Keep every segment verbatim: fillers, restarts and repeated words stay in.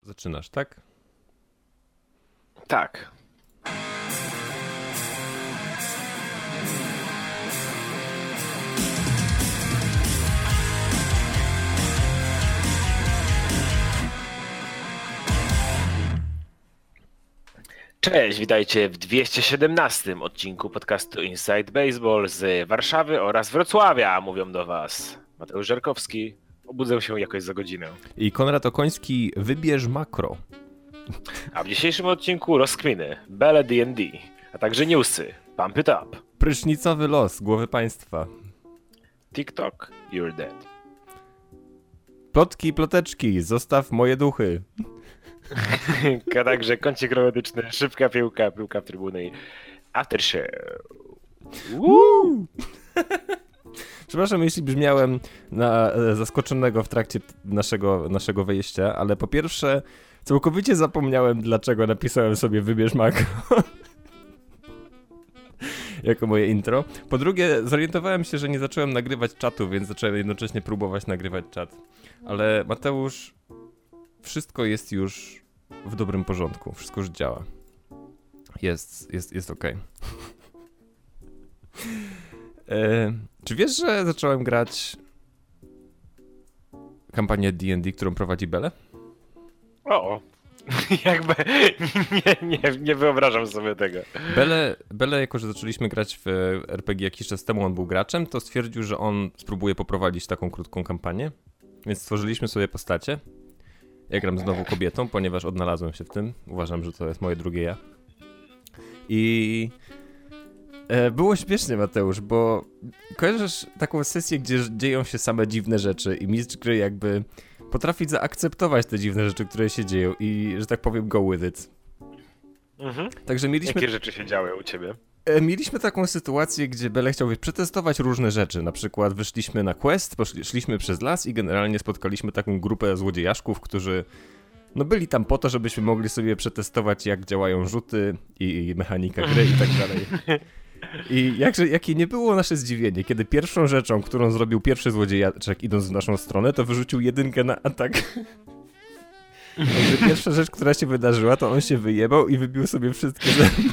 Zaczynasz, tak? Tak. Cześć, witajcie w dwieście siedemnastym odcinku podcastu Inside Baseball z Warszawy oraz Wrocławia. Mówią do was Mateusz Żarkowski. Obudzę się jakoś za godzinę. I Konrad Okoński, wybierz makro. A w dzisiejszym odcinku rozkminy, Bele D and D, a także newsy, Pump It Up, Prysznicowy los głowy państwa, TikTok, You're Dead. Plotki, ploteczki, zostaw moje duchy. A także kącik romantyczny, szybka piłka, piłka w trybuny i after show. Woo! Przepraszam, jeśli brzmiałem na zaskoczonego w trakcie naszego, naszego wejścia, ale po pierwsze całkowicie zapomniałem, dlaczego napisałem sobie wybierz makro jako moje intro. Po drugie, zorientowałem się, że nie zacząłem nagrywać czatu, więc zacząłem jednocześnie próbować nagrywać czat. Ale Mateusz, wszystko jest już w dobrym porządku, wszystko już działa. Jest, jest, jest okej. E, czy wiesz, że zacząłem grać kampanię D and D, którą prowadzi Bele? O, jakby nie, nie, nie wyobrażam sobie tego. Bele, Bele, jako że zaczęliśmy grać w R P G jakiś czas temu, on był graczem, to stwierdził, że on spróbuje poprowadzić taką krótką kampanię, więc stworzyliśmy sobie postacie. Ja gram znowu kobietą, ponieważ odnalazłem się w tym. Uważam, że to jest moje drugie ja. I e, było śmiesznie, Mateusz, bo kojarzysz taką sesję, gdzie dzieją się same dziwne rzeczy i mistrz gry jakby potrafi zaakceptować te dziwne rzeczy, które się dzieją i, że tak powiem, go with it. Mhm. Także mieliśmy... Jakie rzeczy się działy u ciebie? E, mieliśmy taką sytuację, gdzie Bele chciał przetestować różne rzeczy. Na przykład wyszliśmy na quest, poszliśmy przez las i generalnie spotkaliśmy taką grupę złodziejaszków, którzy no byli tam po to, żebyśmy mogli sobie przetestować, jak działają rzuty i, i mechanika gry i tak dalej. I jakże, jakie nie było nasze zdziwienie, kiedy pierwszą rzeczą, którą zrobił pierwszy złodziejaszek idąc w naszą stronę, to wyrzucił jedynkę na atak. Także pierwsza rzecz, która się wydarzyła, to on się wyjebał i wybił sobie wszystkie zęby.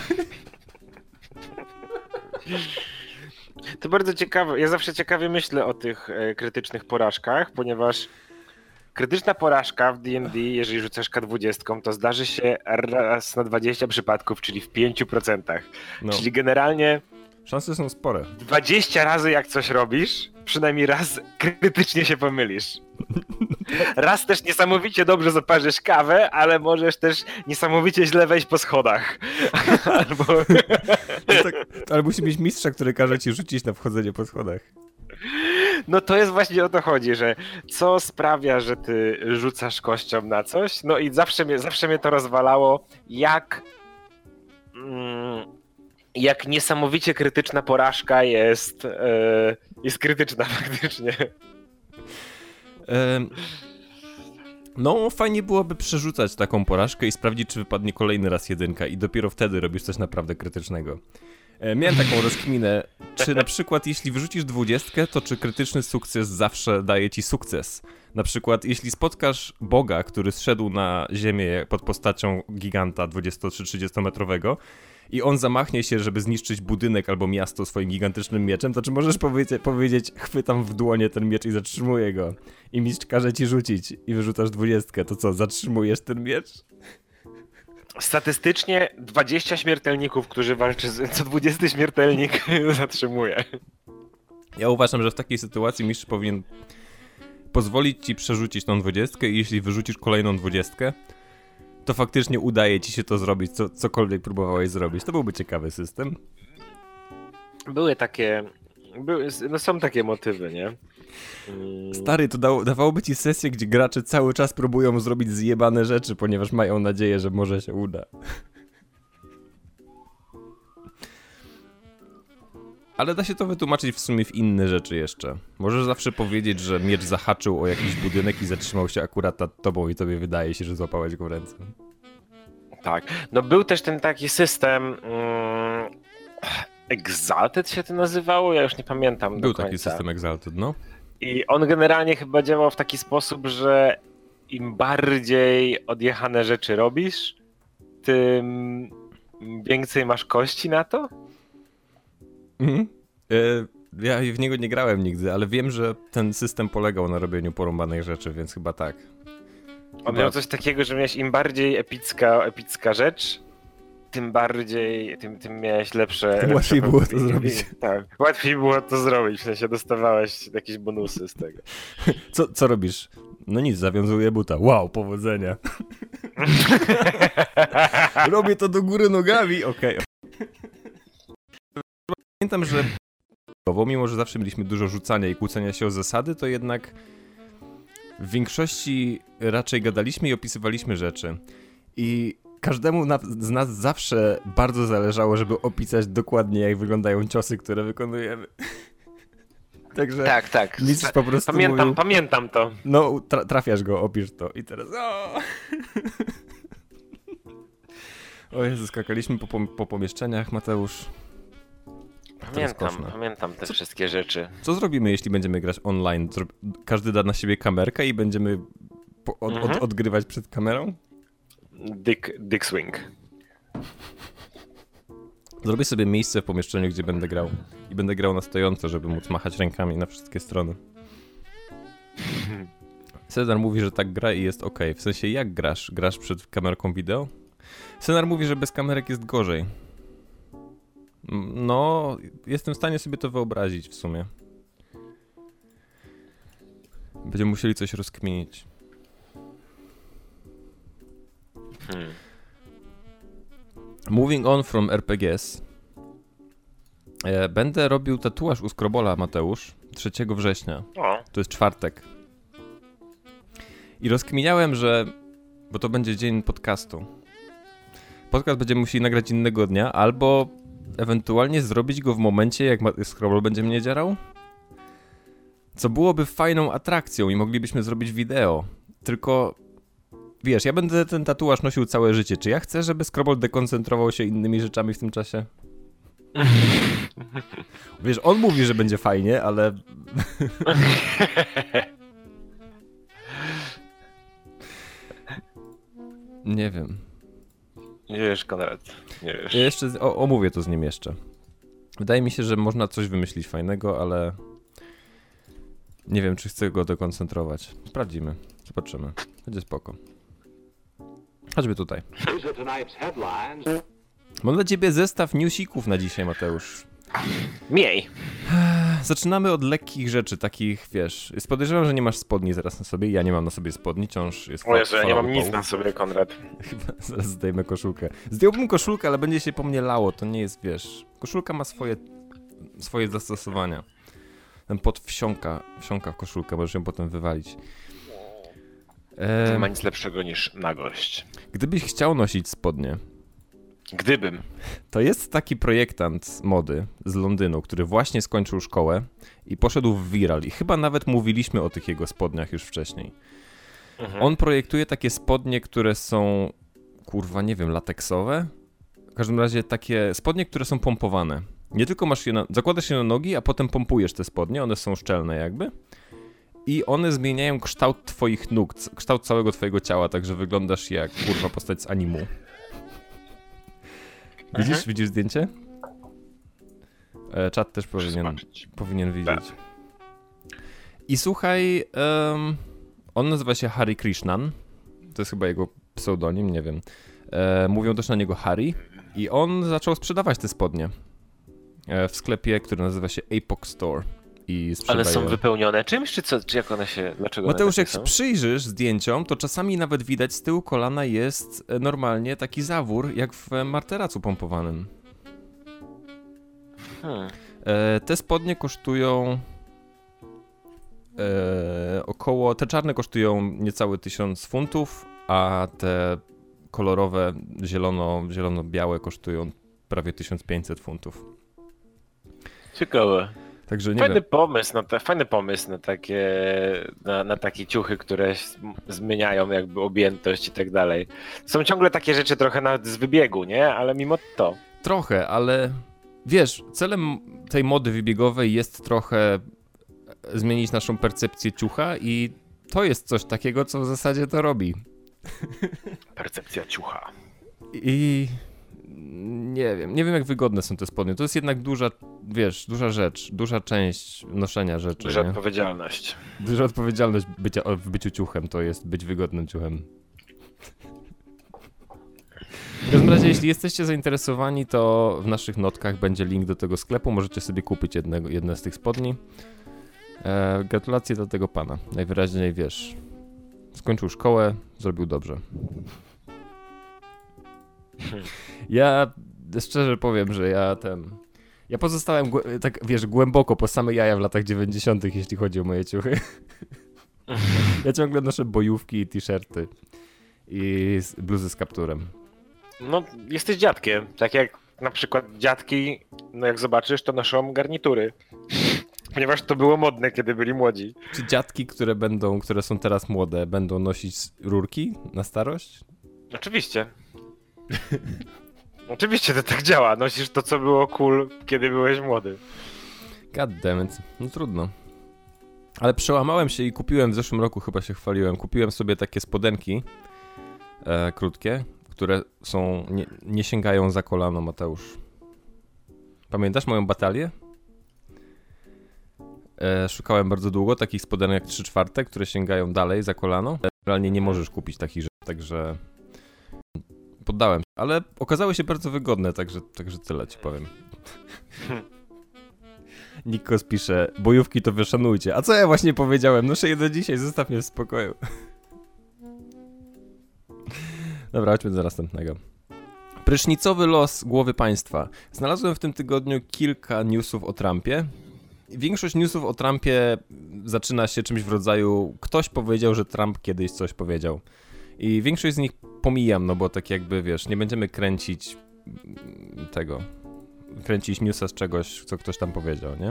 To bardzo ciekawe. Ja zawsze ciekawie myślę o tych e, krytycznych porażkach, ponieważ krytyczna porażka w D and D, jeżeli rzucasz K dwadzieścia, to zdarzy się raz na dwadzieścia przypadków, czyli w pięć procent. No. Czyli generalnie Szanse są spore. dwadzieścia razy jak coś robisz, przynajmniej raz krytycznie się pomylisz. Raz też niesamowicie dobrze zaparzysz kawę, ale możesz też niesamowicie źle wejść po schodach. Albo... tak, ale musi mieć mistrza, który każe ci rzucić na wchodzenie po schodach. No to jest właśnie o to chodzi, że co sprawia, że ty rzucasz kością na coś, no i zawsze mnie, zawsze mnie to rozwalało, jak mm, jak niesamowicie krytyczna porażka jest, yy, jest krytyczna faktycznie. Um, no fajnie byłoby przerzucać taką porażkę i sprawdzić, czy wypadnie kolejny raz jedynka i dopiero wtedy robisz coś naprawdę krytycznego. E, miałem taką rozkminę, czy na przykład jeśli wyrzucisz dwudziestkę, to czy krytyczny sukces zawsze daje ci sukces? Na przykład jeśli spotkasz Boga, który zszedł na ziemię pod postacią giganta dwudziesto czy trzydziestometrowego i on zamachnie się, żeby zniszczyć budynek albo miasto swoim gigantycznym mieczem, to czy możesz powiedzieć, powiedzieć chwytam w dłonie ten miecz i zatrzymuję go i mistrz każe ci rzucić i wyrzucasz dwudziestkę, to co, zatrzymujesz ten miecz? Statystycznie dwadzieścia śmiertelników, którzy walczy, co dwudziesty śmiertelnik zatrzymuje. Ja uważam, że w takiej sytuacji mistrz powinien pozwolić ci przerzucić tą dwudziestkę i jeśli wyrzucisz kolejną dwudziestkę, to faktycznie udaje ci się to zrobić, co, cokolwiek próbowałeś zrobić. To byłby ciekawy system. Były takie... Były, no są takie motywy, nie? Hmm. Stary, to dało, dawałoby ci sesję, gdzie gracze cały czas próbują zrobić zjebane rzeczy, ponieważ mają nadzieję, że może się uda. Ale da się to wytłumaczyć w sumie w inne rzeczy jeszcze. Możesz zawsze powiedzieć, że miecz zahaczył o jakiś budynek i zatrzymał się akurat nad tobą i tobie wydaje się, że złapałeś go w ręce. Tak. No był też ten taki system... Mm, Exalted się to nazywało? Ja już nie pamiętam Był do końca. taki system Exalted, no. I on generalnie chyba działał w taki sposób, że im bardziej odjechane rzeczy robisz, tym więcej masz kości na to? Mhm. Ja w niego nie grałem nigdy, ale wiem, że ten system polegał na robieniu porąbanych rzeczy, więc chyba tak. On chyba... miał coś takiego, że miałeś im bardziej epicka, epicka rzecz, tym bardziej, tym, tym miałeś lepsze... Tym łatwiej lepsze było to zrobić. Tak, łatwiej było to zrobić, w sensie dostawałeś jakieś bonusy z tego. Co, co robisz? No nic, zawiązuję buta. Wow, powodzenia. Robię to do góry nogami, okej. Okay. Pamiętam, że mimo, że zawsze mieliśmy dużo rzucania i kłócenia się o zasady, to jednak w większości raczej gadaliśmy i opisywaliśmy rzeczy. I każdemu na, z nas zawsze bardzo zależało, żeby opisać dokładnie, jak wyglądają ciosy, które wykonujemy. Także tak, tak. Mistrz po prostu pamiętam, mówił, pamiętam to. No, tra- trafiasz go, opisz to. I teraz o! O Jezu, skakaliśmy po, po, po pomieszczeniach, Mateusz. Pamiętam, pamiętam te co, wszystkie rzeczy. Co zrobimy, jeśli będziemy grać online? Zro- każdy da na siebie kamerkę i będziemy po- od, mhm. od, odgrywać przed kamerą? Dick, dick swing. Zrobię sobie miejsce w pomieszczeniu, gdzie będę grał. I będę grał na stojąco, żeby móc machać rękami na wszystkie strony. Cezar mówi, że tak gra i jest okej. W sensie, jak grasz? Grasz przed kamerką wideo? Cezar mówi, że bez kamerek jest gorzej. No, jestem w stanie sobie to wyobrazić w sumie. Będziemy musieli coś rozkminić. Hmm. Moving on from R P Gs. E, będę robił tatuaż u Skrobola, Mateusz, trzeciego września. O. To jest czwartek. I rozkminiałem, że... Bo to będzie dzień podcastu. Podcast będziemy musieli nagrać innego dnia, albo ewentualnie zrobić go w momencie, jak Skrobol będzie mnie dzierał. Co byłoby fajną atrakcją i moglibyśmy zrobić wideo. Tylko... Wiesz, ja będę ten tatuaż nosił całe życie. Czy ja chcę, żeby Skrobol dekoncentrował się innymi rzeczami w tym czasie? Wiesz, on mówi, że będzie fajnie, ale... Nie wiem. Nie wiesz, Konrad. Nie wiesz. Ja jeszcze o, omówię to z nim jeszcze. Wydaje mi się, że można coś wymyślić fajnego, ale... Nie wiem, czy chcę go dekoncentrować. Sprawdzimy. Zobaczymy. Będzie spoko. Chodźmy tutaj. Mam dla ciebie zestaw newsików na dzisiaj, Mateusz. Miej. Zaczynamy od lekkich rzeczy, takich, wiesz... Podejrzewam, że nie masz spodni zaraz na sobie. Ja nie mam na sobie spodni, wciąż jest... O Jezu, ja nie mam nic na sobie, Konrad. Chyba zaraz zdejmę koszulkę. Zdjąłbym koszulkę, ale będzie się po mnie lało. To nie jest, wiesz... Koszulka ma swoje... swoje zastosowania. Ten pot wsiąka, wsiąka w koszulkę, możesz ją potem wywalić. E... Nie ma nic lepszego niż nagość. Gdybyś chciał nosić spodnie... Gdybym. To jest taki projektant mody z Londynu, który właśnie skończył szkołę i poszedł w viral. I chyba nawet mówiliśmy o tych jego spodniach już wcześniej. Mhm. On projektuje takie spodnie, które są, kurwa, nie wiem, lateksowe? W każdym razie takie spodnie, które są pompowane. Nie tylko masz je na, zakładasz je na nogi, a potem pompujesz te spodnie, one są szczelne jakby. I one zmieniają kształt twoich nóg, kształt całego twojego ciała, tak że wyglądasz jak, kurwa, postać z animu. Widzisz, mhm. widzisz zdjęcie? E, czat też powinien, powinien widzieć. I słuchaj, um, on nazywa się Hari Krishnan. To jest chyba jego pseudonim, nie wiem. E, mówią też na niego Hari. I on zaczął sprzedawać te spodnie e, w sklepie, który nazywa się Apoc Store. I sprzedaje... Ale są wypełnione czymś, czy co? Czy jak one się... Dlaczego Mateusz, one jak są? przyjrzysz zdjęciom, to czasami nawet widać z tyłu kolana jest normalnie taki zawór, jak w marteracu pompowanym. Hmm. E, te spodnie kosztują e, około... Te czarne kosztują niecałe tysiąc funtów, a te kolorowe, zielono, zielono-białe kosztują prawie tysiąc pięćset funtów. Ciekawe. Także nie fajny wiem. pomysł, na te, fajny pomysł na takie, na, na takie ciuchy, które zmieniają jakby objętość i tak dalej. Są ciągle takie rzeczy trochę nawet z wybiegu, nie? Ale mimo to. Trochę, ale wiesz, celem tej mody wybiegowej jest trochę zmienić naszą percepcję ciucha i to jest coś takiego, co w zasadzie to robi. Percepcja ciucha. I nie wiem, nie wiem jak wygodne są te spodnie. To jest jednak duża, wiesz, duża rzecz, duża część noszenia rzeczy. Duża nie? odpowiedzialność. Duża odpowiedzialność bycia, w byciu ciuchem to jest być wygodnym ciuchem. W każdym razie, jeśli jesteście zainteresowani, to w naszych notkach będzie link do tego sklepu. Możecie sobie kupić jednego, jedne z tych spodni. E, gratulacje dla tego pana. Najwyraźniej, wiesz, skończył szkołę, zrobił dobrze. Ja szczerze powiem, że ja ten... Ja pozostałem, głę- tak wiesz, głęboko po same jaja w latach dziewięćdziesiątych, jeśli chodzi o moje ciuchy. Ja ciągle noszę bojówki i t-shirty. I bluzy z kapturem. No, jesteś dziadkiem. Tak jak na przykład dziadki, no jak zobaczysz, to noszą garnitury. Ponieważ to było modne, kiedy byli młodzi. Czy dziadki, które będą, które są teraz młode, będą nosić rurki na starość? Oczywiście. Oczywiście to tak działa. Nosisz to, co było cool, kiedy byłeś młody. God damn it. No trudno. Ale przełamałem się i kupiłem w zeszłym roku, chyba się chwaliłem, kupiłem sobie takie spodenki e, krótkie, które są, nie, nie sięgają za kolano, Mateusz. Pamiętasz moją batalię? E, szukałem bardzo długo takich spodenek trzy czwarte, które sięgają dalej za kolano. Realnie nie możesz kupić takich rzeczy, także poddałem się. Ale okazały się bardzo wygodne, także, także tyle ci powiem. Nikos pisze, bojówki to wyszanujcie. A co ja właśnie powiedziałem? Noszę je do dzisiaj, zostaw mnie w spokoju. Dobra, chodźmy do następnego. Prysznicowy los głowy państwa. Znalazłem w tym tygodniu kilka newsów o Trumpie. Większość newsów o Trumpie zaczyna się czymś w rodzaju ktoś powiedział, że Trump kiedyś coś powiedział. I większość z nich pomijam, no bo tak jakby, wiesz, nie będziemy kręcić tego, kręcić newsa z czegoś, co ktoś tam powiedział, nie?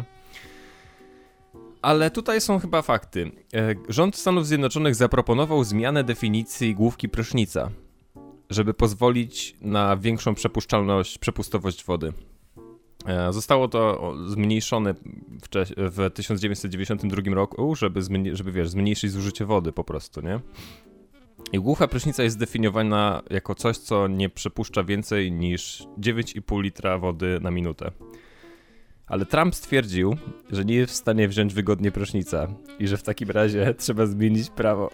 Ale tutaj są chyba fakty. Rząd Stanów Zjednoczonych zaproponował zmianę definicji główki prysznica, żeby pozwolić na większą przepuszczalność, przepustowość wody. Zostało to zmniejszone w, w tysiąc dziewięćset dziewięćdziesiątym drugim roku, żeby, zmniej- żeby wiesz, zmniejszyć zużycie wody po prostu, nie? I główka prysznica jest zdefiniowana jako coś, co nie przepuszcza więcej niż dziewięć i pół litra wody na minutę. Ale Trump stwierdził, że nie jest w stanie wziąć wygodnie prysznica i że w takim razie trzeba zmienić prawo.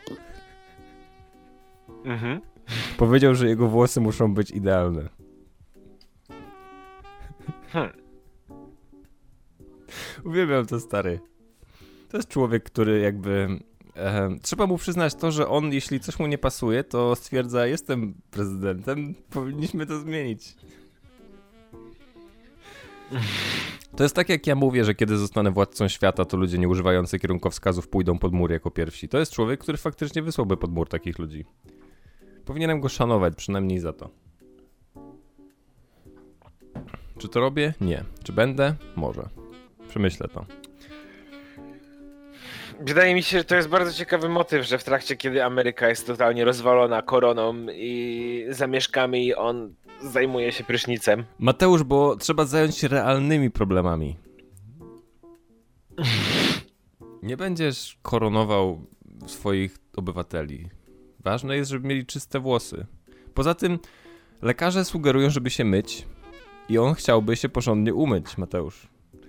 Mhm. Powiedział, że jego włosy muszą być idealne. Hmm. Uwielbiam to, stary. To jest człowiek, który jakby... E, trzeba mu przyznać to, że on, jeśli coś mu nie pasuje, to stwierdza, jestem prezydentem, powinniśmy to zmienić. To jest tak, jak ja mówię, że kiedy zostanę władcą świata, to ludzie nieużywający kierunkowskazów pójdą pod mur jako pierwsi. To jest człowiek, który faktycznie wysłałby pod mur takich ludzi. Powinienem go szanować, przynajmniej za to. Czy to robię? Nie. Czy będę? Może. Przemyślę to. Wydaje mi się, że to jest bardzo ciekawy motyw, że w trakcie, kiedy Ameryka jest totalnie rozwalona koroną i zamieszkami, on zajmuje się prysznicem. Mateusz, bo trzeba zająć się realnymi problemami. Nie będziesz koronował swoich obywateli. Ważne jest, żeby mieli czyste włosy. Poza tym lekarze sugerują, żeby się myć i on chciałby się porządnie umyć, Mateusz.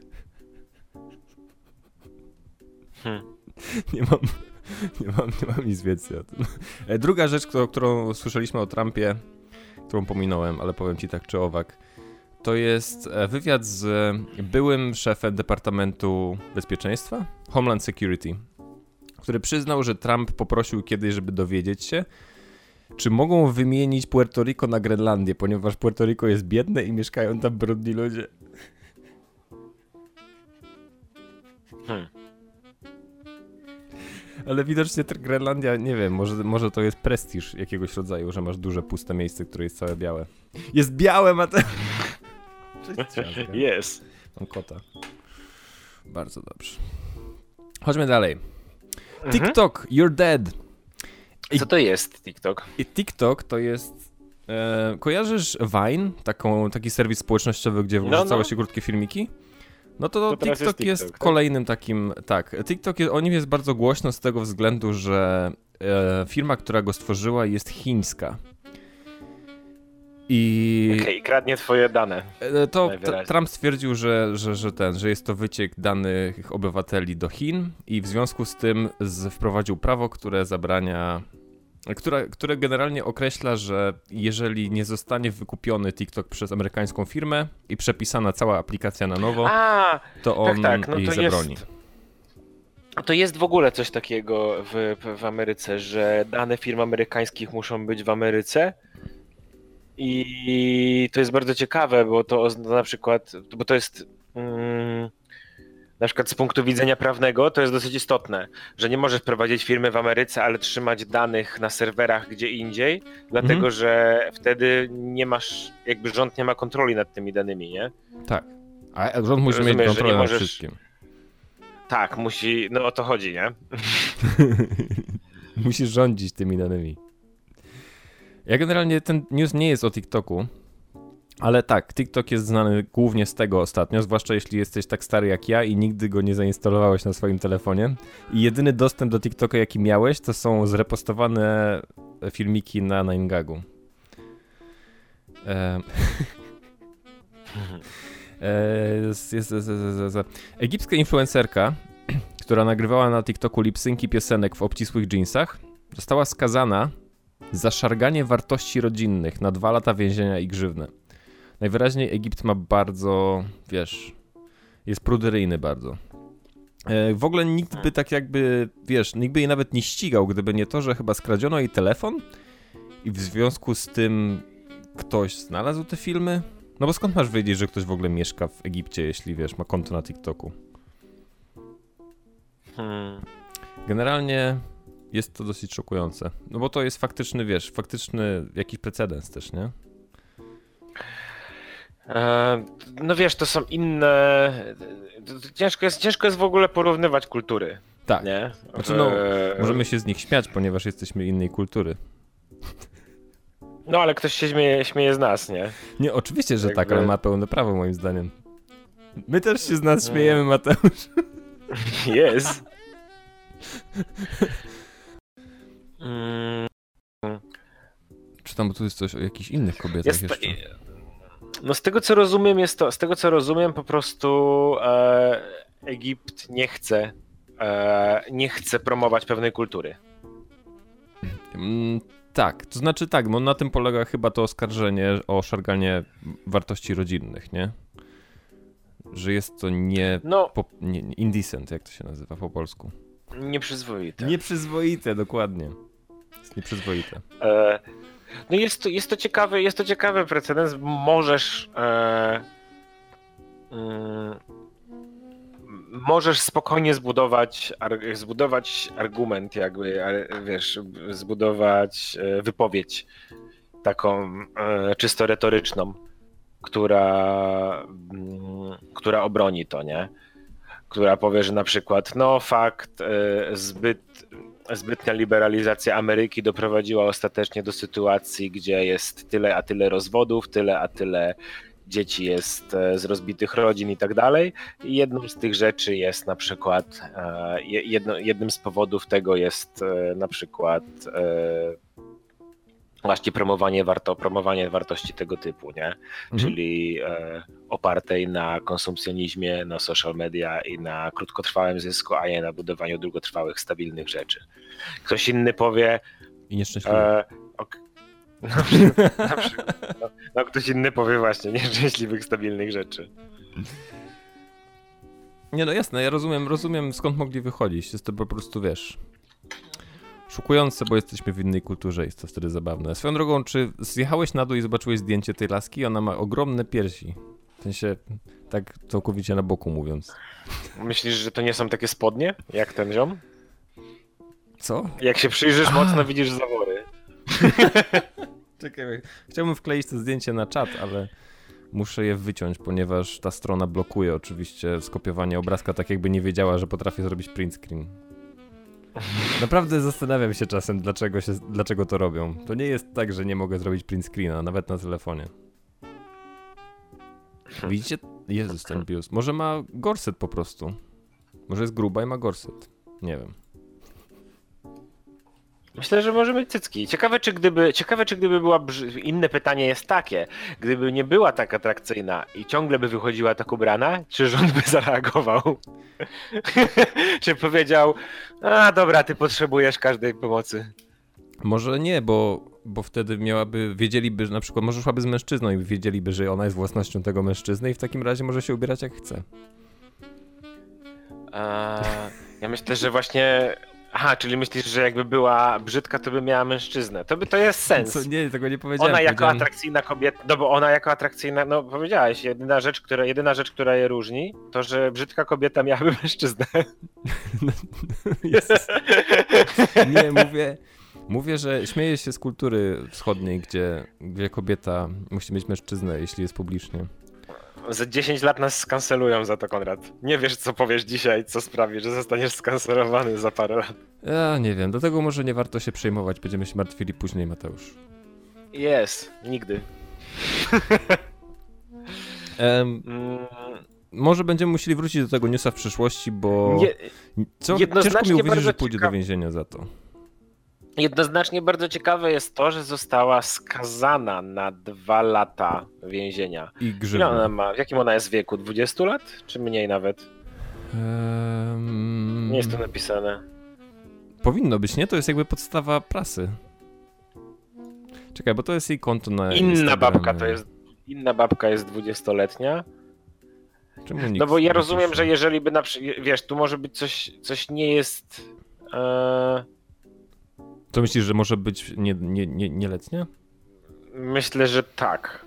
Hmm. Nie mam, nie mam, nie mam nic więcej o tym. Druga rzecz, którą, którą słyszeliśmy o Trumpie, którą pominąłem, ale powiem ci tak czy owak, to jest wywiad z byłym szefem Departamentu Bezpieczeństwa, Homeland Security, który przyznał, że Trump poprosił kiedyś, żeby dowiedzieć się, czy mogą wymienić Puerto Rico na Grenlandię, ponieważ Puerto Rico jest biedne i mieszkają tam brudni ludzie. Hmm. Ale widocznie ta Grenlandia, nie wiem, może, może to jest prestiż jakiegoś rodzaju, że masz duże, puste miejsce, które jest całe białe. Jest białe, Mateusz! Jest. Mam kota. Bardzo dobrze. Chodźmy dalej. TikTok, you're dead. I co to jest TikTok? I TikTok to jest... E, kojarzysz Vine? Taką, taki serwis społecznościowy, gdzie wrzucało no, no. się krótkie filmiki? No to, to TikTok, jest, TikTok jest tak? kolejnym takim, tak, TikTok jest, o nim jest bardzo głośno z tego względu, że e, firma, która go stworzyła jest chińska. I Okej, okay, kradnie twoje dane. E, to t- Trump stwierdził, że, że, że, ten, że jest to wyciek danych obywateli do Chin i w związku z tym z, wprowadził prawo, które zabrania, które, które generalnie określa, że jeżeli nie zostanie wykupiony TikTok przez amerykańską firmę i przepisana cała aplikacja na nowo, A, to on tak, tak. No jej to zabroni. Jest, to jest w ogóle coś takiego w, w Ameryce, że dane firm amerykańskich muszą być w Ameryce. I to jest bardzo ciekawe, bo to na przykład, bo to jest mm, na przykład z punktu widzenia prawnego to jest dosyć istotne, że nie możesz prowadzić firmy w Ameryce, ale trzymać danych na serwerach gdzie indziej, dlatego mhm. że wtedy nie masz, jakby rząd nie ma kontroli nad tymi danymi, nie? Tak, a rząd musi Rozumiesz, mieć kontrolę możesz... nad wszystkim. Tak, musi, no o to chodzi, nie? Musisz rządzić tymi danymi. Ja generalnie ten news nie jest o TikToku, ale tak, TikTok jest znany głównie z tego ostatnio, zwłaszcza jeśli jesteś tak stary jak ja i nigdy go nie zainstalowałeś na swoim telefonie. I jedyny dostęp do TikToka, jaki miałeś, to są zrepostowane filmiki na nine gagu. Ehm. jest, jest, jest, jest, jest. Egipska influencerka, która nagrywała na TikToku lip-synki piosenek w obcisłych dżinsach, została skazana za szarganie wartości rodzinnych na dwa lata więzienia i grzywny. Najwyraźniej Egipt ma bardzo, wiesz, jest pruderyjny bardzo. E, w ogóle nikt by tak jakby, wiesz, nikt by jej nawet nie ścigał, gdyby nie to, że chyba skradziono jej telefon i w związku z tym ktoś znalazł te filmy. No bo skąd masz wiedzieć, że ktoś w ogóle mieszka w Egipcie, jeśli, wiesz, ma konto na TikToku? Hmm. Generalnie jest to dosyć szokujące. No bo to jest faktyczny, wiesz, faktyczny jakiś precedens też, nie? E, no wiesz, to są inne... Ciężko jest, ciężko jest w ogóle porównywać kultury. Tak. Nie? Znaczy no, e... możemy się z nich śmiać, ponieważ jesteśmy innej kultury. No ale ktoś się śmieje, śmieje z nas, nie? Nie, oczywiście, że Jakby... tak, ale ma pełne prawo moim zdaniem. My też się z nas śmiejemy, Mateusz. Jest. Mm. Czy tam tu jest coś o jakichś innych kobietach jest jeszcze? To, no z tego co rozumiem jest to, z tego co rozumiem po prostu e, Egipt nie chce e, nie chce promować pewnej kultury. Mm, tak, to znaczy tak, bo na tym polega chyba to oskarżenie o szarganie wartości rodzinnych, nie? Że jest to nie, no, po, nie indecent, jak to się nazywa po polsku. Nieprzyzwoite. Nieprzyzwoite, dokładnie. Jest nieprzyzwoite. E, no jest to, jest to ciekawy, jest to ciekawy precedens. Możesz e, mm, możesz spokojnie zbudować, ar, zbudować argument, jakby, wiesz, zbudować wypowiedź taką e, czysto retoryczną, która, m, która obroni to, nie? Która powie, że na przykład, no fakt, e, zbyt, zbytnia liberalizacja Ameryki doprowadziła ostatecznie do sytuacji, gdzie jest tyle a tyle rozwodów, tyle a tyle dzieci jest z rozbitych rodzin i tak dalej. I jedną z tych rzeczy jest na przykład, jedno, jednym z powodów tego jest na przykład właśnie promowanie, warto, promowanie wartości tego typu, nie? Mhm. Czyli opartej na konsumpcjonizmie, na social media i na krótkotrwałym zysku, a nie na budowaniu długotrwałych, stabilnych rzeczy. Ktoś inny powie... I nieszczęśliwy. E, ok, na przykład, no, no ktoś inny powie właśnie nieszczęśliwych, stabilnych rzeczy. Nie no jasne, ja rozumiem, rozumiem skąd mogli wychodzić. Jest to po prostu, wiesz, szokujące, bo jesteśmy w innej kulturze i jest to wtedy zabawne. Swoją drogą, czy zjechałeś na dół i zobaczyłeś zdjęcie tej laski? Ona ma ogromne piersi. W sensie, tak całkowicie na boku mówiąc. Myślisz, że to nie są takie spodnie, jak ten ziom? Co? Jak się przyjrzysz, A. mocno widzisz zawory. Czekaj, chciałbym wkleić to zdjęcie na czat, ale muszę je wyciąć, ponieważ ta strona blokuje oczywiście skopiowanie obrazka, tak jakby nie wiedziała, że potrafię zrobić print screen. Naprawdę zastanawiam się czasem, dlaczego, się, dlaczego to robią. To nie jest tak, że nie mogę zrobić print screena, nawet na telefonie. Widzicie Jezus, ten biust. Może ma gorset po prostu. Może jest gruba i ma gorset. Nie wiem. Myślę, że może mieć cycki. Ciekawe, czy gdyby, ciekawe, czy gdyby była... Brzy... Inne pytanie jest takie. Gdyby nie była tak atrakcyjna i ciągle by wychodziła tak ubrana, czy rząd by zareagował? Czy powiedział, a dobra, ty potrzebujesz każdej pomocy. Może nie, bo, bo wtedy miałaby, wiedzieliby, że na przykład może szłaby z mężczyzną i wiedzieliby, że ona jest własnością tego mężczyzny i w takim razie może się ubierać jak chce. A, ja myślę, że właśnie... Aha, czyli myślisz, że jakby była brzydka, to by miała mężczyznę. To by to jest sens. Co? Nie, tego nie powiedziałem. Ona jako powiedziałem... atrakcyjna kobieta, no bo ona jako atrakcyjna, no powiedziałeś, jedyna rzecz, która, jedyna rzecz, która je różni, to że brzydka kobieta miałaby mężczyznę. Jezus. Nie, mówię, mówię, że śmieję się z kultury wschodniej, gdzie, gdzie kobieta musi mieć mężczyznę, jeśli jest publicznie. Za dziesięć lat nas skancelują za to, Konrad. Nie wiesz, co powiesz dzisiaj, co sprawi, że zostaniesz skancelowany za parę lat. Ja nie wiem, do tego może nie warto się przejmować, będziemy się martwili później, Mateusz. Jest, nigdy. Um, mm. Może będziemy musieli wrócić do tego newsa w przyszłości, bo Nie, co, jednoznacznie ciężko mi uwierzyć, że pójdzie ciekawe. do więzienia za to. Jednoznacznie bardzo ciekawe jest to, że została skazana na dwa lata więzienia. I grzywny. Ile ona ma? W jakim ona jest wieku? dwudziestu lat? Czy mniej nawet? Um, Nie jest to napisane. Powinno być, nie? To jest jakby podstawa prasy. Czekaj, bo to jest jej konto na Inna Instagramie. babka to jest. Inna babka jest dwudziestoletnia. Czemu nikt No bo ja nie rozumiem, pisze? że jeżeli by na przykład, wiesz, tu może być coś, coś nie jest... E... To myślisz, że może być nie, nie, nie, nieletnia? Myślę, że tak,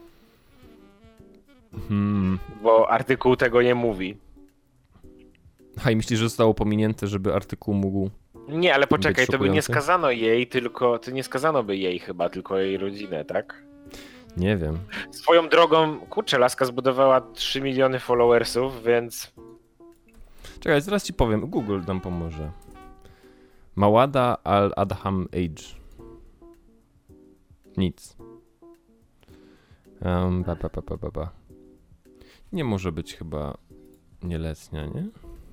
Hmm. bo artykuł tego nie mówi. Ha, i myślisz, że zostało pominięte, żeby artykuł mógł... Nie, ale poczekaj, Być to by nie szokujący? skazano jej, tylko... To nie skazano by jej chyba, tylko jej rodzinę, tak? Nie wiem. Swoją drogą, kurczę, laska zbudowała trzy miliony followersów, więc... Czekaj, zaraz ci powiem. Google nam pomoże. Małada Al-Adham Age. Nic. Um, ba, ba, ba, ba, ba, ba. Nie może być chyba nieletnia, nie?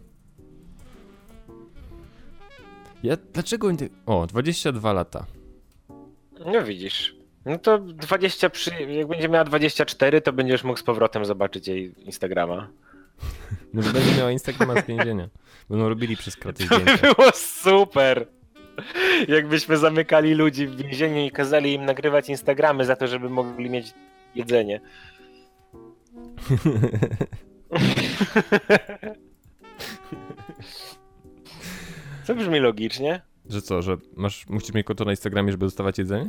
Ja, dlaczego nie... O, dwadzieścia dwa lata. No widzisz. No to dwadzieścia przy... jak będzie miała dwadzieścia cztery, to będziesz mógł z powrotem zobaczyć jej Instagrama. Może będzie miała Instagrama z więzienia. Będą robili przez kraty To by zdjęcia. było super! Jakbyśmy zamykali ludzi w więzieniu i kazali im nagrywać Instagramy za to, żeby mogli mieć jedzenie. Co brzmi logicznie? Że co, że masz, musisz mieć konto na Instagramie, żeby dostawać jedzenie?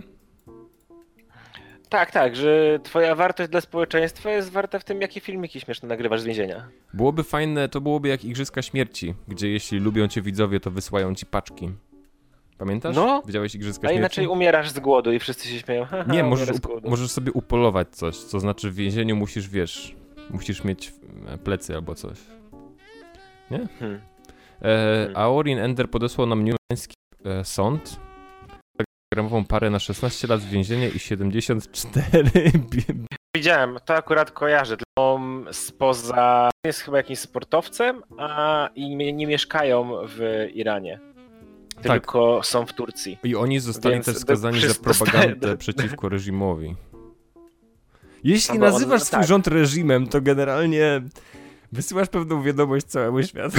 Tak, tak, że twoja wartość dla społeczeństwa jest warta w tym, jakie filmiki śmieszne nagrywasz z więzienia. Byłoby fajne, to byłoby jak Igrzyska Śmierci, gdzie jeśli lubią cię widzowie, to wysyłają ci paczki. Pamiętasz? No. Widziałeś Igrzyska A Śmierci? inaczej umierasz z głodu i wszyscy się śmieją. Haha, Nie, możesz, umierasz z up- głodu. możesz sobie upolować coś, co znaczy w więzieniu musisz, wiesz, musisz mieć e, plecy albo coś. Nie? Hmm. E, a Orin Ender podesłał nam newyorski e, sąd. Programową parę na szesnaście lat więzienia i siedemdziesiąt cztery bie- Widziałem, to akurat kojarzę. On spoza... jest chyba jakimś sportowcem, a i nie nie mieszkają w Iranie. Tylko są w Turcji. I oni zostali Więc też do- skazani przy- za propagandę dostaje- przeciwko reżimowi. Jeśli No bo on- nazywasz swój tak. rząd reżimem, to generalnie wysyłasz pewną wiadomość całemu światu.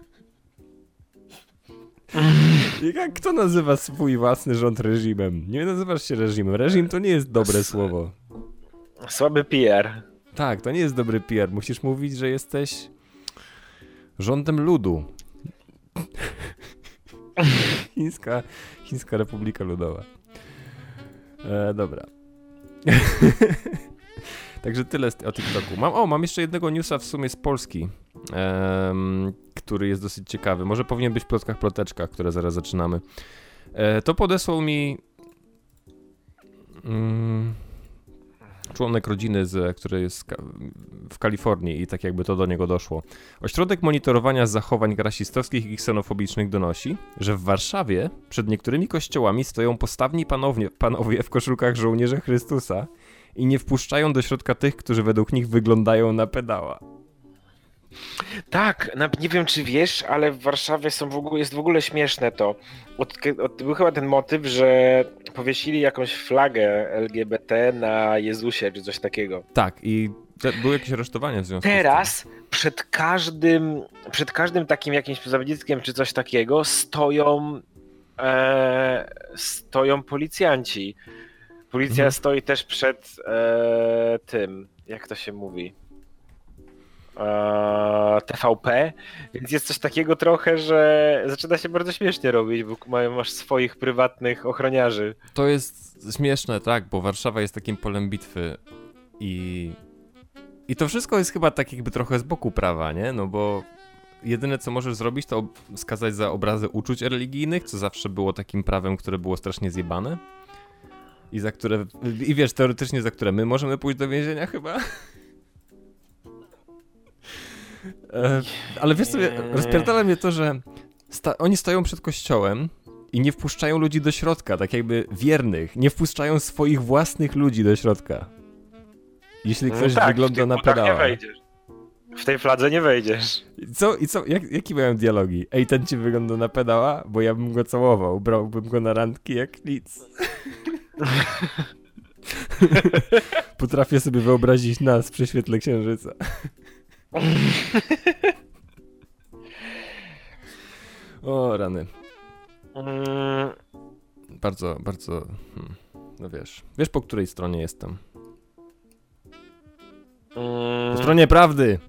Jak kto nazywa swój własny rząd reżimem? Nie nazywasz się reżimem. Reżim to nie jest dobre słowo. Słaby P R. Tak, to nie jest dobry P R. Musisz mówić, że jesteś rządem ludu. Chińska, Chińska Republika Ludowa. E, dobra. Także tyle o TikToku. Mam, o, mam jeszcze jednego newsa w sumie z Polski, em, który jest dosyć ciekawy. Może powinien być w plotkach ploteczkach, które zaraz zaczynamy. E, to podesłał mi mm, członek rodziny, z, który jest ka- w Kalifornii i tak jakby to do niego doszło. Ośrodek monitorowania zachowań rasistowskich i ksenofobicznych donosi, że w Warszawie przed niektórymi kościołami stoją postawni panowie, panowie w koszulkach żołnierza Chrystusa i nie wpuszczają do środka tych, którzy według nich wyglądają na pedała. Tak, nie wiem czy wiesz, ale w Warszawie są w ogóle, jest w ogóle śmieszne to. Od, od, był chyba ten motyw, że powiesili jakąś flagę L G B T na Jezusie czy coś takiego. Tak, i te, były jakieś aresztowania w związku Teraz z tym. przed każdym, przed każdym takim jakimś zawodnictwem czy coś takiego stoją, e, stoją policjanci. Policja mhm. stoi też przed e, tym, jak to się mówi, e, T V P, więc jest coś takiego trochę, że zaczyna się bardzo śmiesznie robić, bo mają masz swoich prywatnych ochroniarzy. To jest śmieszne, tak, bo Warszawa jest takim polem bitwy i, i to wszystko jest chyba tak jakby trochę z boku prawa, nie? No bo jedyne co możesz zrobić to skazać za obrazy uczuć religijnych, co zawsze było takim prawem, które było strasznie zjebane. I za które, i wiesz, teoretycznie za które my możemy pójść do więzienia chyba. e, ale wiesz sobie, rozpierdala mnie to, że sta- oni stoją przed kościołem i nie wpuszczają ludzi do środka, tak jakby wiernych, nie wpuszczają swoich własnych ludzi do środka. Jeśli ktoś no tak, wygląda na pedała. Nie wejdziesz. W tej fladze nie wejdziesz. Co? I co? Jak, jaki mają dialogi? Ej, ten ci wygląda na pedała? Bo ja bym go całował, brałbym go na randki jak nic. Potrafię sobie wyobrazić nas przy świetle księżyca. O, rany. Mm. Bardzo, bardzo... Hmm. No wiesz. Wiesz, po której stronie jestem? Mm. Po stronie prawdy!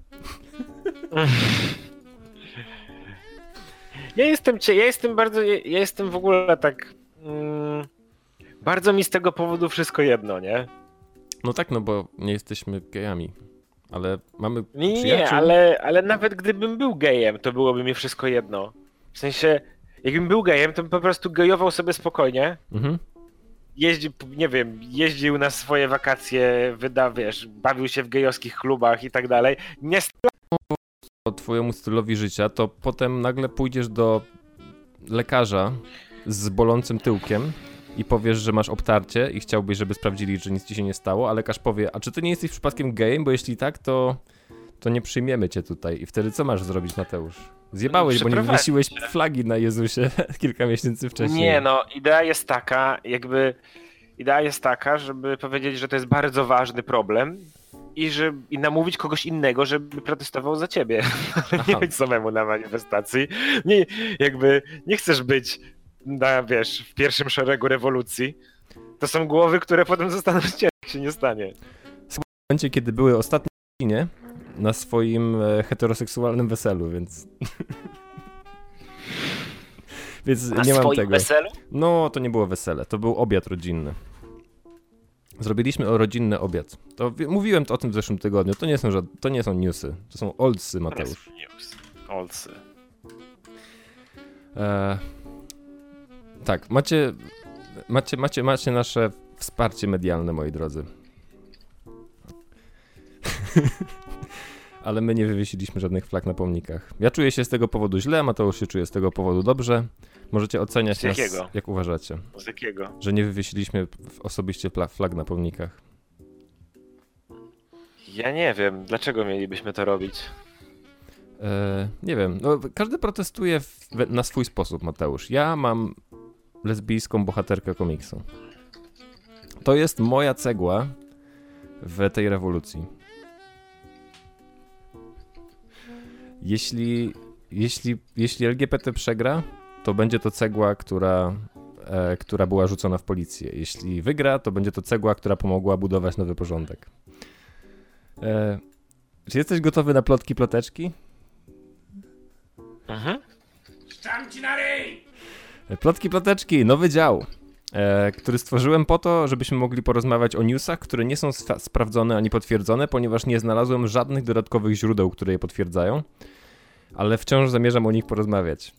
Ja jestem, ja jestem bardzo, ja jestem w ogóle tak... Mm, bardzo mi z tego powodu wszystko jedno, nie? No tak, no bo nie jesteśmy gejami, ale mamy Nie, przyjaciół. nie, ale, ale nawet gdybym był gejem, to byłoby mi wszystko jedno. W sensie, jakbym był gejem, to bym po prostu gejował sobie spokojnie. Mhm. Jeździł, nie wiem, jeździł na swoje wakacje, wyda, wiesz, bawił się w gejowskich klubach i tak dalej. Nie o twojemu stylowi życia, to potem nagle pójdziesz do lekarza z bolącym tyłkiem i powiesz, że masz obtarcie i chciałbyś, żeby sprawdzili, że nic ci się nie stało, a lekarz powie, a czy ty nie jesteś przypadkiem gejem, bo jeśli tak, to, to nie przyjmiemy cię tutaj. I wtedy co masz zrobić, Mateusz? Zjebałeś, bo nie wywiesiłeś flagi na Jezusie kilka miesięcy wcześniej. Nie, no, idea jest taka, jakby, idea jest taka, żeby powiedzieć, że to jest bardzo ważny problem i, że, i namówić kogoś innego, żeby protestował za ciebie. Nie być samemu na manifestacji. Nie, jakby, nie chcesz być na, wiesz, w pierwszym szeregu rewolucji. To są głowy, które potem zostaną z ciebie, jak się nie stanie. W momencie, kiedy były ostatnie nie? Na swoim e, heteroseksualnym weselu, więc... więc na nie mam swoim tego. weselu? No, to nie było wesele, to był obiad rodzinny. Zrobiliśmy o rodzinny obiad. To mówiłem to o tym w zeszłym tygodniu. To nie są żad... to nie są newsy, to są oldsy, Mateusz. News. Oldsy. E... Tak, macie, macie, macie, macie nasze wsparcie medialne, moi drodzy. Ale my nie wywiesiliśmy żadnych flag na pomnikach. Ja czuję się z tego powodu źle, a Mateusz się czuje z tego powodu dobrze. Możecie oceniać z jakiego? nas, jak uważacie. Z jakiego? Że nie wywiesiliśmy osobiście flag na pomnikach. Ja nie wiem, dlaczego mielibyśmy to robić? E, nie wiem, no, każdy protestuje w, na swój sposób, Mateusz. Ja mam lesbijską bohaterkę komiksu. To jest moja cegła w tej rewolucji. Jeśli, jeśli, jeśli L G B T przegra, to będzie to cegła, która, e, która była rzucona w policję. Jeśli wygra, to będzie to cegła, która pomogła budować nowy porządek. E, czy jesteś gotowy na plotki, ploteczki? Mhm. Szczam ci na ryj! Plotki, ploteczki, nowy dział, e, który stworzyłem po to, żebyśmy mogli porozmawiać o newsach, które nie są sfa- sprawdzone ani potwierdzone, ponieważ nie znalazłem żadnych dodatkowych źródeł, które je potwierdzają, ale wciąż zamierzam o nich porozmawiać.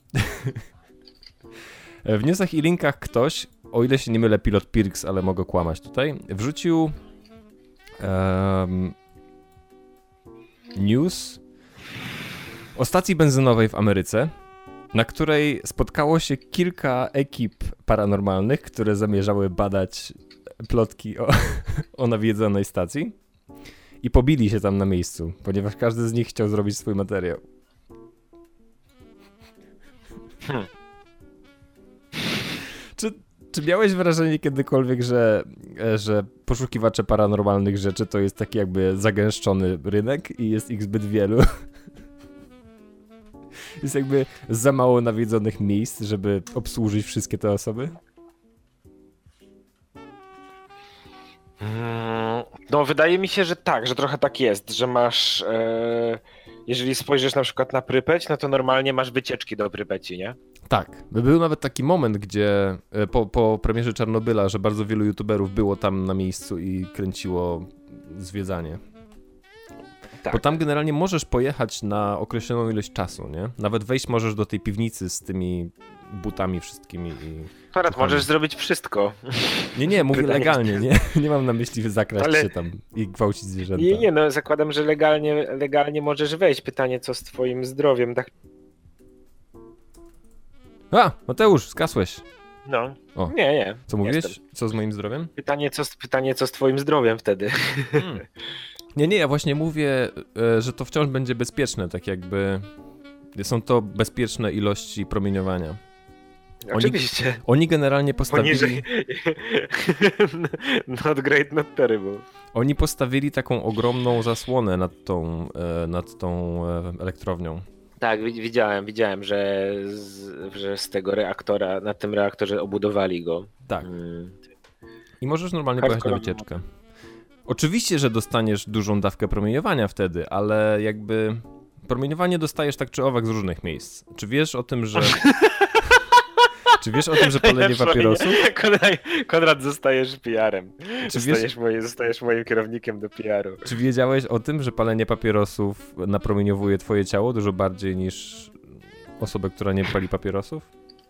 W newsach i linkach ktoś, o ile się nie mylę, pilot Pirks, ale mogę kłamać tutaj, wrzucił um, news o stacji benzynowej w Ameryce, na której spotkało się kilka ekip paranormalnych, które zamierzały badać plotki o, o nawiedzonej stacji. I pobili się tam na miejscu, ponieważ każdy z nich chciał zrobić swój materiał. Hmm. Czy, czy miałeś wrażenie kiedykolwiek, że, że poszukiwacze paranormalnych rzeczy to jest taki jakby zagęszczony rynek i jest ich zbyt wielu? Jest jakby za mało nawiedzonych miejsc, żeby obsłużyć wszystkie te osoby? No, wydaje mi się, że tak, że trochę tak jest, że masz, e, jeżeli spojrzysz na przykład na Prypeć, no to normalnie masz wycieczki do Prypeci, nie? Tak. Był nawet taki moment, gdzie po, po premierze Czarnobyla, że bardzo wielu youtuberów było tam na miejscu i kręciło zwiedzanie. Tak. Bo tam generalnie możesz pojechać na określoną ilość czasu, nie? Nawet wejść możesz do tej piwnicy z tymi butami wszystkimi i... Akurat możesz zrobić wszystko. Nie, nie, mówię legalnie, nie, nie mam na myśli zakraść Ale... się tam i gwałcić zwierzęta. Nie, nie, no zakładam, że legalnie, legalnie możesz wejść. Pytanie, co z twoim zdrowiem, tak? A, Mateusz, skasłeś. No, o. nie, nie. Co mówiłeś? Jestem. Co z moim zdrowiem? Pytanie, co, pytanie, co z twoim zdrowiem wtedy? Hmm. Nie, nie, ja właśnie mówię, że to wciąż będzie bezpieczne, tak jakby są to bezpieczne ilości promieniowania. Oczywiście. Oni, oni generalnie postawili... Poniżej... Not great, not terrible. Oni postawili taką ogromną zasłonę nad tą, nad tą elektrownią. Tak, widziałem, widziałem, że z, że z tego reaktora, na tym reaktorze obudowali go. Tak. Hmm. I możesz normalnie pojechać na wycieczkę. Oczywiście, że dostaniesz dużą dawkę promieniowania wtedy, ale jakby promieniowanie dostajesz tak czy owak z różnych miejsc. Czy wiesz o tym, że... Czy wiesz o tym, że palenie papierosów? Konrad, Konrad zostajesz P R-em. Czy zostajesz, wiesz... moi, zostajesz moim kierownikiem do P R-u. Czy wiedziałeś o tym, że palenie papierosów napromieniowuje twoje ciało dużo bardziej niż osobę, która nie pali papierosów?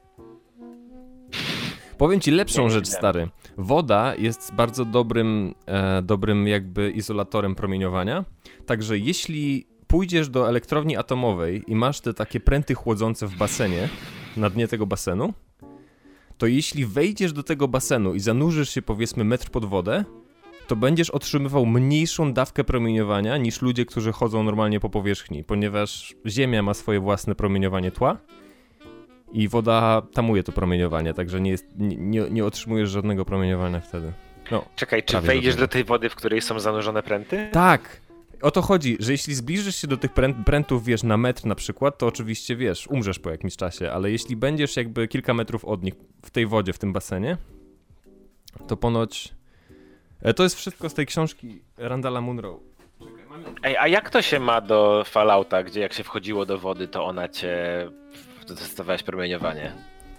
Powiem ci lepszą rzecz, stary. Woda jest bardzo dobrym, e, dobrym jakby izolatorem promieniowania. Także jeśli pójdziesz do elektrowni atomowej i masz te takie pręty chłodzące w basenie, na dnie tego basenu, to jeśli wejdziesz do tego basenu i zanurzysz się powiedzmy metr pod wodę, to będziesz otrzymywał mniejszą dawkę promieniowania niż ludzie, którzy chodzą normalnie po powierzchni, ponieważ Ziemia ma swoje własne promieniowanie tła i woda tamuje to promieniowanie, także nie, jest, nie, nie, nie otrzymujesz żadnego promieniowania wtedy. No, czekaj, czy wejdziesz do, do tej wody, w której są zanurzone pręty? Tak! O to chodzi, że jeśli zbliżysz się do tych prę- prętów, wiesz, na metr na przykład, to oczywiście, wiesz, umrzesz po jakimś czasie, ale jeśli będziesz jakby kilka metrów od nich w tej wodzie, w tym basenie, to ponoć... To jest wszystko z tej książki Randalla Munro. Czekaj, mamy... Ej, a jak to się ma do Fallouta, gdzie jak się wchodziło do wody, to ona cię... dostawałeś promieniowanie?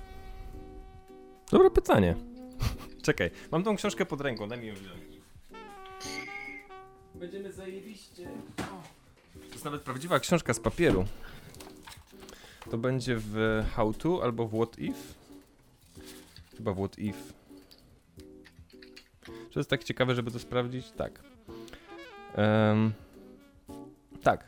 Dobre pytanie. Czekaj, mam tą książkę pod ręką, daj mi ją wziąć. Będziemy zajebiście. To jest nawet prawdziwa książka z papieru. To będzie w How To albo w What If. Chyba w What If. Czy to jest tak ciekawe, żeby to sprawdzić? Tak. Um, tak.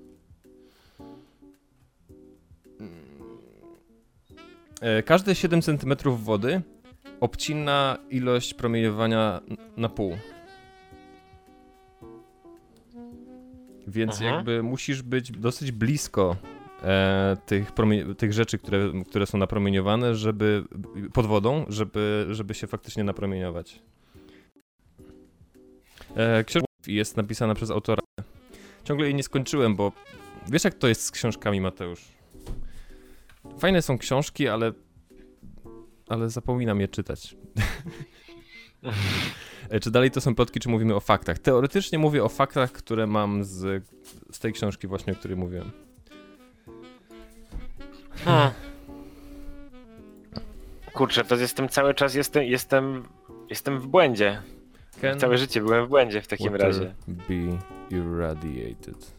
E, każde siedem centymetrów wody obcina ilość promieniowania na pół. Więc Aha. jakby musisz być dosyć blisko e, tych, promie- tych rzeczy, które, które są napromieniowane, żeby pod wodą, żeby, żeby się faktycznie napromieniować. E, książka jest napisana przez autora. Ciągle jej nie skończyłem, bo wiesz jak to jest z książkami, Mateusz? Fajne są książki, ale ale zapominam je czytać. Czy dalej to są plotki, czy mówimy o faktach? Teoretycznie mówię o faktach, które mam z, z tej książki właśnie, o której mówiłem. Hmm. Kurczę, to jestem cały czas, jestem, jestem, jestem w błędzie. Can Całe życie byłem w błędzie w takim razie. Be irradiated.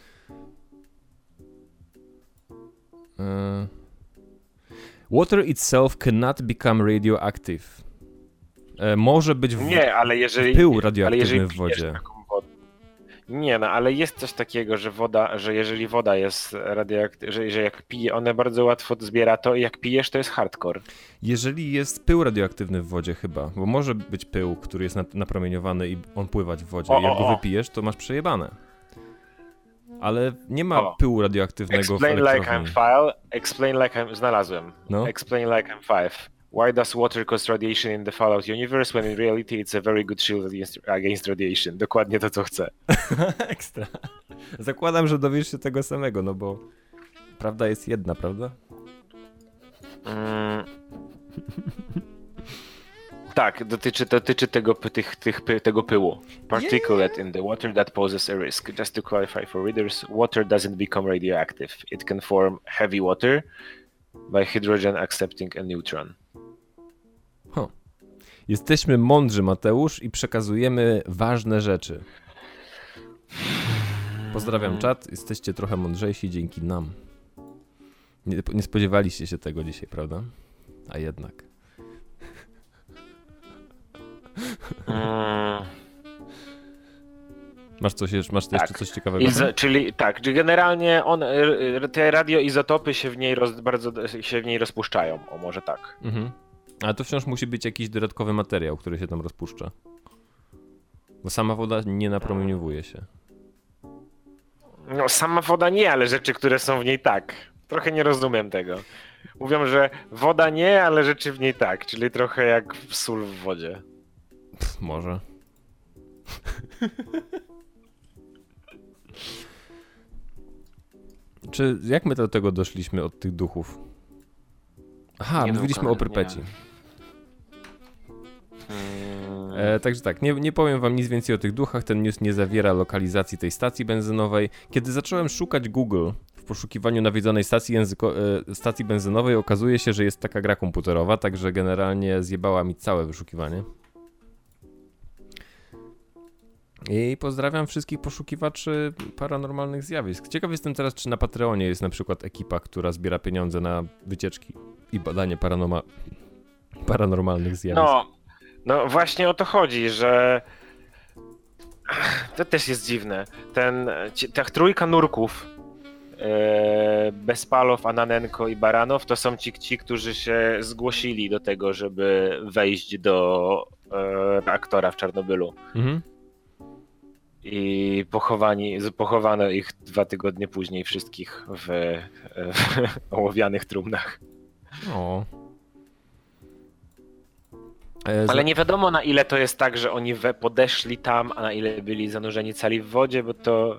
Uh, water itself cannot become radioactive. E, może być w, nie, ale jeżeli, pył radioaktywny ale jeżeli w wodzie. Taką wodę, Nie, no ale jest coś takiego, że woda, że jeżeli woda jest radioaktywna, że, że jak pije, one bardzo łatwo zbiera to i jak pijesz, to jest hardcore. Jeżeli jest pył radioaktywny w wodzie chyba, bo może być pył, który jest napromieniowany i on pływać w wodzie. O, I jak o, go o. wypijesz, to masz przejebane. Ale nie ma O. pyłu radioaktywnego Explain w like elektrowni. I'm file, explain like I'm, znalazłem. No. Explain like I'm five. Why does water cause radiation in the Fallout universe when in reality it's a very good shield against, against radiation? Dokładnie to, co chcę. Ekstra. Zakładam, że dowiesz się tego samego, no bo prawda jest jedna, prawda? Mm. Tak, dotyczy, dotyczy tego, py- tych, tych, py- tego pyłu. Particulate in the water that poses a risk. Just to clarify for readers, water doesn't become radioactive. It can form heavy water by hydrogen accepting a neutron. Huh. Jesteśmy mądrzy, Mateusz, i przekazujemy ważne rzeczy. Pozdrawiam czat, jesteście trochę mądrzejsi dzięki nam. Nie, nie spodziewaliście się tego dzisiaj, prawda? A jednak. Mm. Masz coś, jeszcze- masz Tak. jeszcze coś ciekawego? Izo, czyli tak, czyli generalnie on, y, te radioizotopy się w niej roz, bardzo się w niej rozpuszczają, o może tak. Mhm. Ale to wciąż musi być jakiś dodatkowy materiał, który się tam rozpuszcza. Bo sama woda nie napromieniowuje się. No sama woda nie, ale rzeczy, które są w niej tak. Trochę nie rozumiem tego. Mówią, że woda nie, ale rzeczy w niej tak, czyli trochę jak sól w wodzie. Pff, może. Czy jak my do tego doszliśmy od tych duchów? Aha, Nie mówiliśmy wiem, o Perpeci. nie. Hmm. E, także tak, nie, nie powiem wam nic więcej o tych duchach, ten news nie zawiera lokalizacji tej stacji benzynowej. Kiedy zacząłem szukać Google w poszukiwaniu nawiedzonej stacji, języko, e, stacji benzynowej, okazuje się, że jest taka gra komputerowa, także generalnie zjebała mi całe wyszukiwanie. I pozdrawiam wszystkich poszukiwaczy paranormalnych zjawisk. Ciekaw jestem teraz, czy na Patreonie jest na przykład ekipa, która zbiera pieniądze na wycieczki i badanie paranoma- paranormalnych zjawisk. No, no właśnie o to chodzi, że to też jest dziwne. Ten, ci- ta trójka nurków e, Bespalow, Ananenko i Baranow to są ci, ci, którzy się zgłosili do tego, żeby wejść do e, reaktora w Czarnobylu. Mhm. I pochowani, pochowano ich dwa tygodnie później wszystkich w, w ołowianych trumnach. O. E, Ale nie wiadomo, na ile to jest tak, że oni we podeszli tam, a na ile byli zanurzeni cali w wodzie, bo to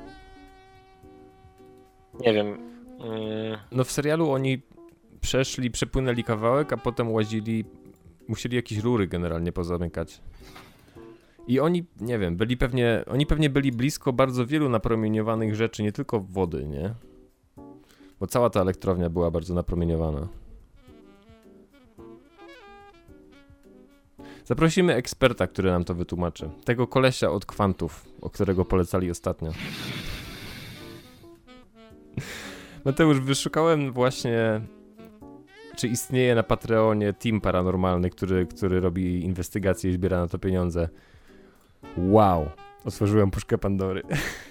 nie wiem. mm, No w serialu oni przeszli, przepłynęli kawałek, a potem łazili, musieli jakieś rury generalnie pozamykać. I oni, nie wiem, byli pewnie, oni pewnie byli blisko bardzo wielu napromieniowanych rzeczy, nie tylko wody, nie? Bo cała ta elektrownia była bardzo napromieniowana. Zaprosimy eksperta, który nam to wytłumaczy. Tego kolesia od kwantów, o którego polecali ostatnio. Mateusz, wyszukałem właśnie, czy istnieje na Patreonie team paranormalny, który, który robi inwestygacje i zbiera na to pieniądze. Wow, otworzyłem puszkę Pandory.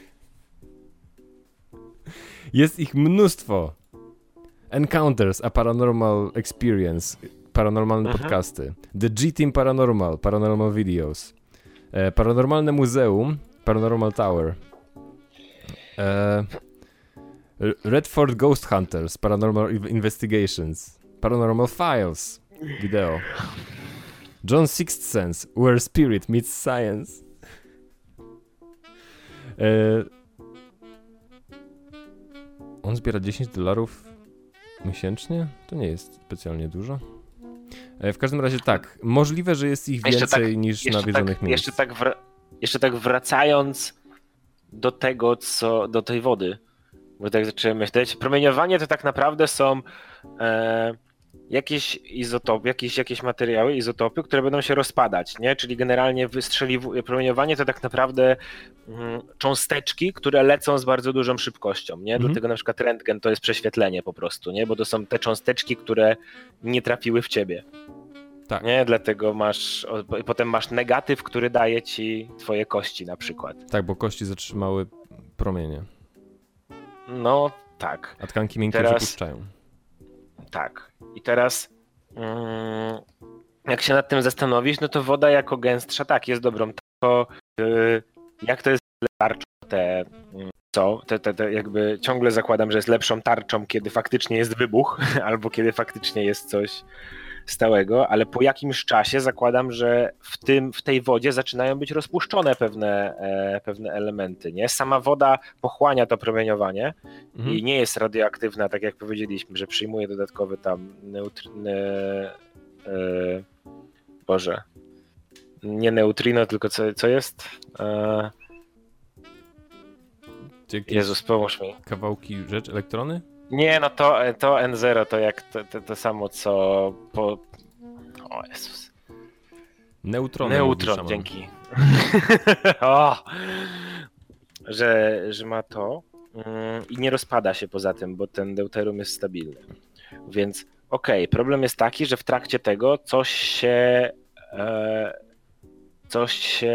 Jest ich mnóstwo. Encounters, a Paranormal Experience, paranormalne Mhm. podcasty. The G-Team Paranormal, Paranormal Videos. E, Paranormalne Muzeum, Paranormal Tower. E, Redford Ghost Hunters, Paranormal Investigations. Paranormal Files, wideo. John Sixth Sense, Where Spirit Meets Science. E, on zbiera dziesięć dolarów miesięcznie? To nie jest specjalnie dużo. E, w każdym razie tak, możliwe, że jest ich A jeszcze więcej tak- niż jeszcze nawiedzonych tak, miejsc. jeszcze, tak wra- jeszcze tak wracając do tego, co do tej wody, bo tak zacząłem myśleć, promieniowanie to tak naprawdę są e, jakieś izotopy, jakieś, jakieś materiały, izotopy, które będą się rozpadać, nie? Czyli generalnie wystrzeliw- promieniowanie to tak naprawdę mm, cząsteczki, które lecą z bardzo dużą szybkością, nie? Mhm. Dlatego na przykład rentgen to jest prześwietlenie po prostu, nie? Bo to są te cząsteczki, które nie trafiły w ciebie. Tak. Nie, dlatego masz, o, potem masz negatyw, który daje ci twoje kości na przykład. Tak, bo kości zatrzymały promienie. No tak. A tkanki miękkie Teraz... wypuszczają. Tak. I teraz mm, jak się nad tym zastanowisz, no to woda jako gęstsza, tak, jest dobrą. To yy, jak to jest tarczą, te co, te, te, te jakby ciągle zakładam, że jest lepszą tarczą, kiedy faktycznie jest wybuch, albo kiedy faktycznie jest coś stałego, ale po jakimś czasie zakładam, że w tym, w tej wodzie zaczynają być rozpuszczone pewne, e, pewne elementy, nie? Sama woda pochłania to promieniowanie mhm. i nie jest radioaktywna, tak jak powiedzieliśmy, że przyjmuje dodatkowy tam neutr... E, e, Boże, nie neutrino, tylko co, co jest? E, Jezus, pomóż mi. Kawałki rzecz, elektrony? Nie, no to, to N zero to jak to, to, to samo co po... O Jezus. Neutrony. Neutron, dzięki. o! Że, że ma to mm, i nie rozpada się poza tym, bo ten deuterium jest stabilny. Więc okej, okay, problem jest taki, że w trakcie tego coś się e, coś się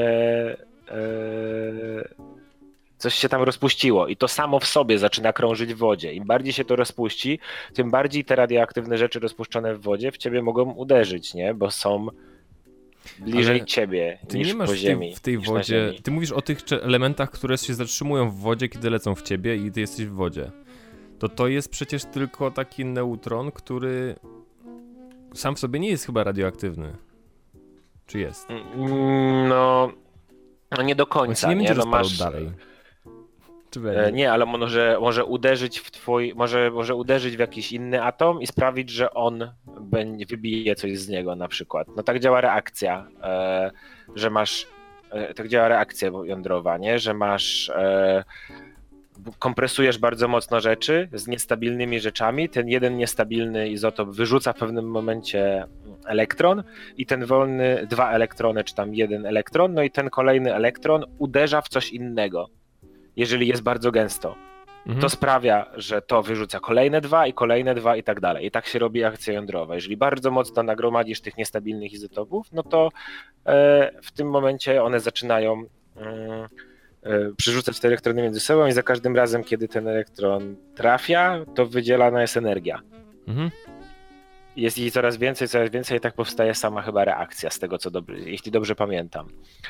e, coś się tam rozpuściło i to samo w sobie zaczyna krążyć w wodzie. Im bardziej się to rozpuści, tym bardziej te radioaktywne rzeczy rozpuszczone w wodzie w ciebie mogą uderzyć, nie? Bo są bliżej Ale ciebie ty niż nie masz po ziemi. W tej, w tej wodzie. Ty mówisz o tych elementach, które się zatrzymują w wodzie, kiedy lecą w ciebie i ty jesteś w wodzie. To to jest przecież tylko taki neutron, który sam w sobie nie jest chyba radioaktywny. Czy jest? No, no nie do końca. Nie, nie? będzie No masz dalej. Czy e, nie, ale może, może uderzyć w twój, może, może uderzyć w jakiś inny atom i sprawić, że on będzie, wybije coś z niego na przykład. No tak działa reakcja, e, że masz, e, tak działa reakcja jądrowa, nie? Że masz, e, kompresujesz bardzo mocno rzeczy z niestabilnymi rzeczami, ten jeden niestabilny izotop wyrzuca w pewnym momencie elektron i ten wolny, dwa elektrony, czy tam jeden elektron, no i ten kolejny elektron uderza w coś innego, jeżeli jest bardzo gęsto. Mhm. To sprawia, że to wyrzuca kolejne dwa i kolejne dwa i tak dalej. I tak się robi akcja jądrowa. Jeżeli bardzo mocno nagromadzisz tych niestabilnych izotopów, no to e, w tym momencie one zaczynają e, przerzucać te elektrony między sobą i za każdym razem, kiedy ten elektron trafia, to wydzielana jest energia. Mhm. Jest jej coraz więcej, coraz więcej i tak powstaje sama chyba reakcja z tego, co dobrze, jeśli dobrze pamiętam.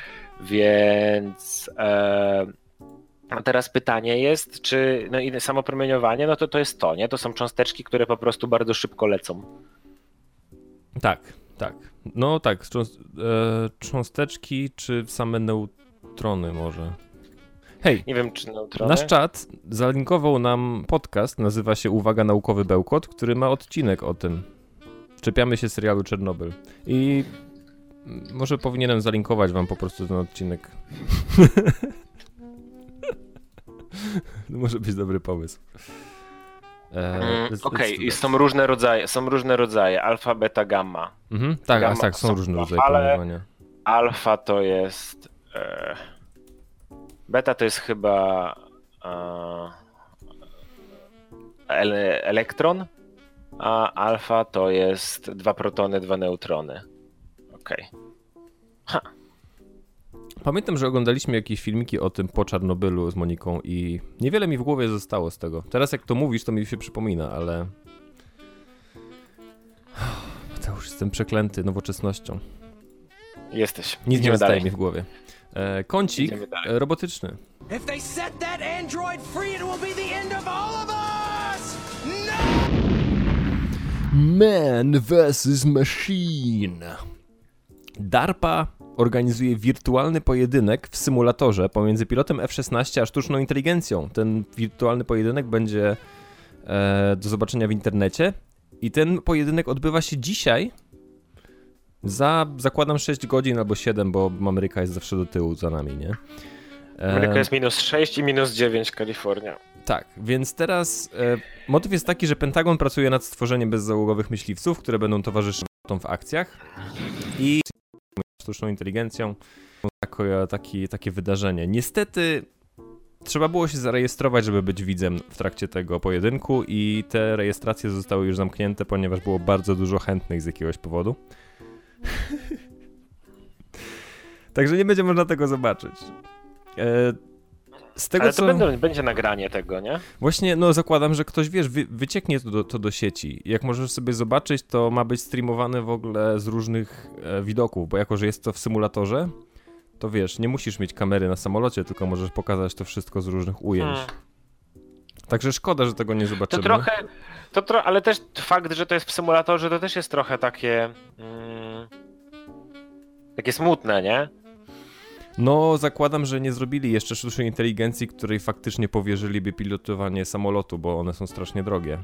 Więc e, a teraz pytanie jest, czy no i samo promieniowanie, no to to jest to, nie? To są cząsteczki, które po prostu bardzo szybko lecą. Tak, tak. No tak, cząst- e, cząsteczki czy same neutrony może. Hej, nie wiem, czy neutrony. Nasz czat zalinkował nam podcast, nazywa się Uwaga Naukowy Bełkot, który ma odcinek o tym. Czepiamy się serialu Czernobyl. I może powinienem zalinkować wam po prostu ten odcinek. To może być dobry pomysł. E, mm, Okej, okay. Są różne rodzaje, są różne rodzaje, alfa, beta, gamma. Mhm, tak, gamma, tak, są, są różne rodzaje promieniowania. Alfa to jest... E, beta to jest chyba e, ele, elektron, a alfa to jest dwa protony, dwa neutrony. Okej. Okay. Pamiętam, że oglądaliśmy jakieś filmiki o tym po Czarnobylu z Moniką i niewiele mi w głowie zostało z tego. Teraz jak to mówisz, to mi się przypomina, ale... To już jestem przeklęty nowoczesnością. Jesteś. Nic nie zostaje mi w głowie. E, kącik robotyczny. If they set that android free, it will be the end of all of us! No! Man versus Machine. DARPA organizuje wirtualny pojedynek w symulatorze pomiędzy pilotem F szesnaście a sztuczną inteligencją. Ten wirtualny pojedynek będzie e, do zobaczenia w internecie i ten pojedynek odbywa się dzisiaj za, zakładam, sześć godzin albo siedem, bo Ameryka jest zawsze do tyłu za nami, nie? E, Ameryka jest minus sześć i minus dziewięć Kalifornia. Tak, więc teraz e, motyw jest taki, że Pentagon pracuje nad stworzeniem bezzałogowych myśliwców, które będą towarzyszyć w akcjach i sztuczną inteligencją takie, takie, takie wydarzenie. Niestety trzeba było się zarejestrować, żeby być widzem w trakcie tego pojedynku i te rejestracje zostały już zamknięte, ponieważ było bardzo dużo chętnych z jakiegoś powodu. Także nie będzie można tego zobaczyć. E, z tego, Ale to co... będą, będzie nagranie tego, nie? Właśnie, no zakładam, że ktoś, wiesz, wy, wycieknie to do, to do sieci. Jak możesz sobie zobaczyć, to ma być streamowane w ogóle z różnych e, widoków, bo jako, że jest to w symulatorze, to wiesz, nie musisz mieć kamery na samolocie, tylko możesz pokazać to wszystko z różnych ujęć. Hmm. Także szkoda, że tego nie zobaczymy. To trochę, to tro, ale też fakt, że to jest w symulatorze, to też jest trochę takie, mm, takie smutne, nie? No, zakładam, że nie zrobili jeszcze sztucznej inteligencji, której faktycznie powierzyliby pilotowanie samolotu, bo one są strasznie drogie.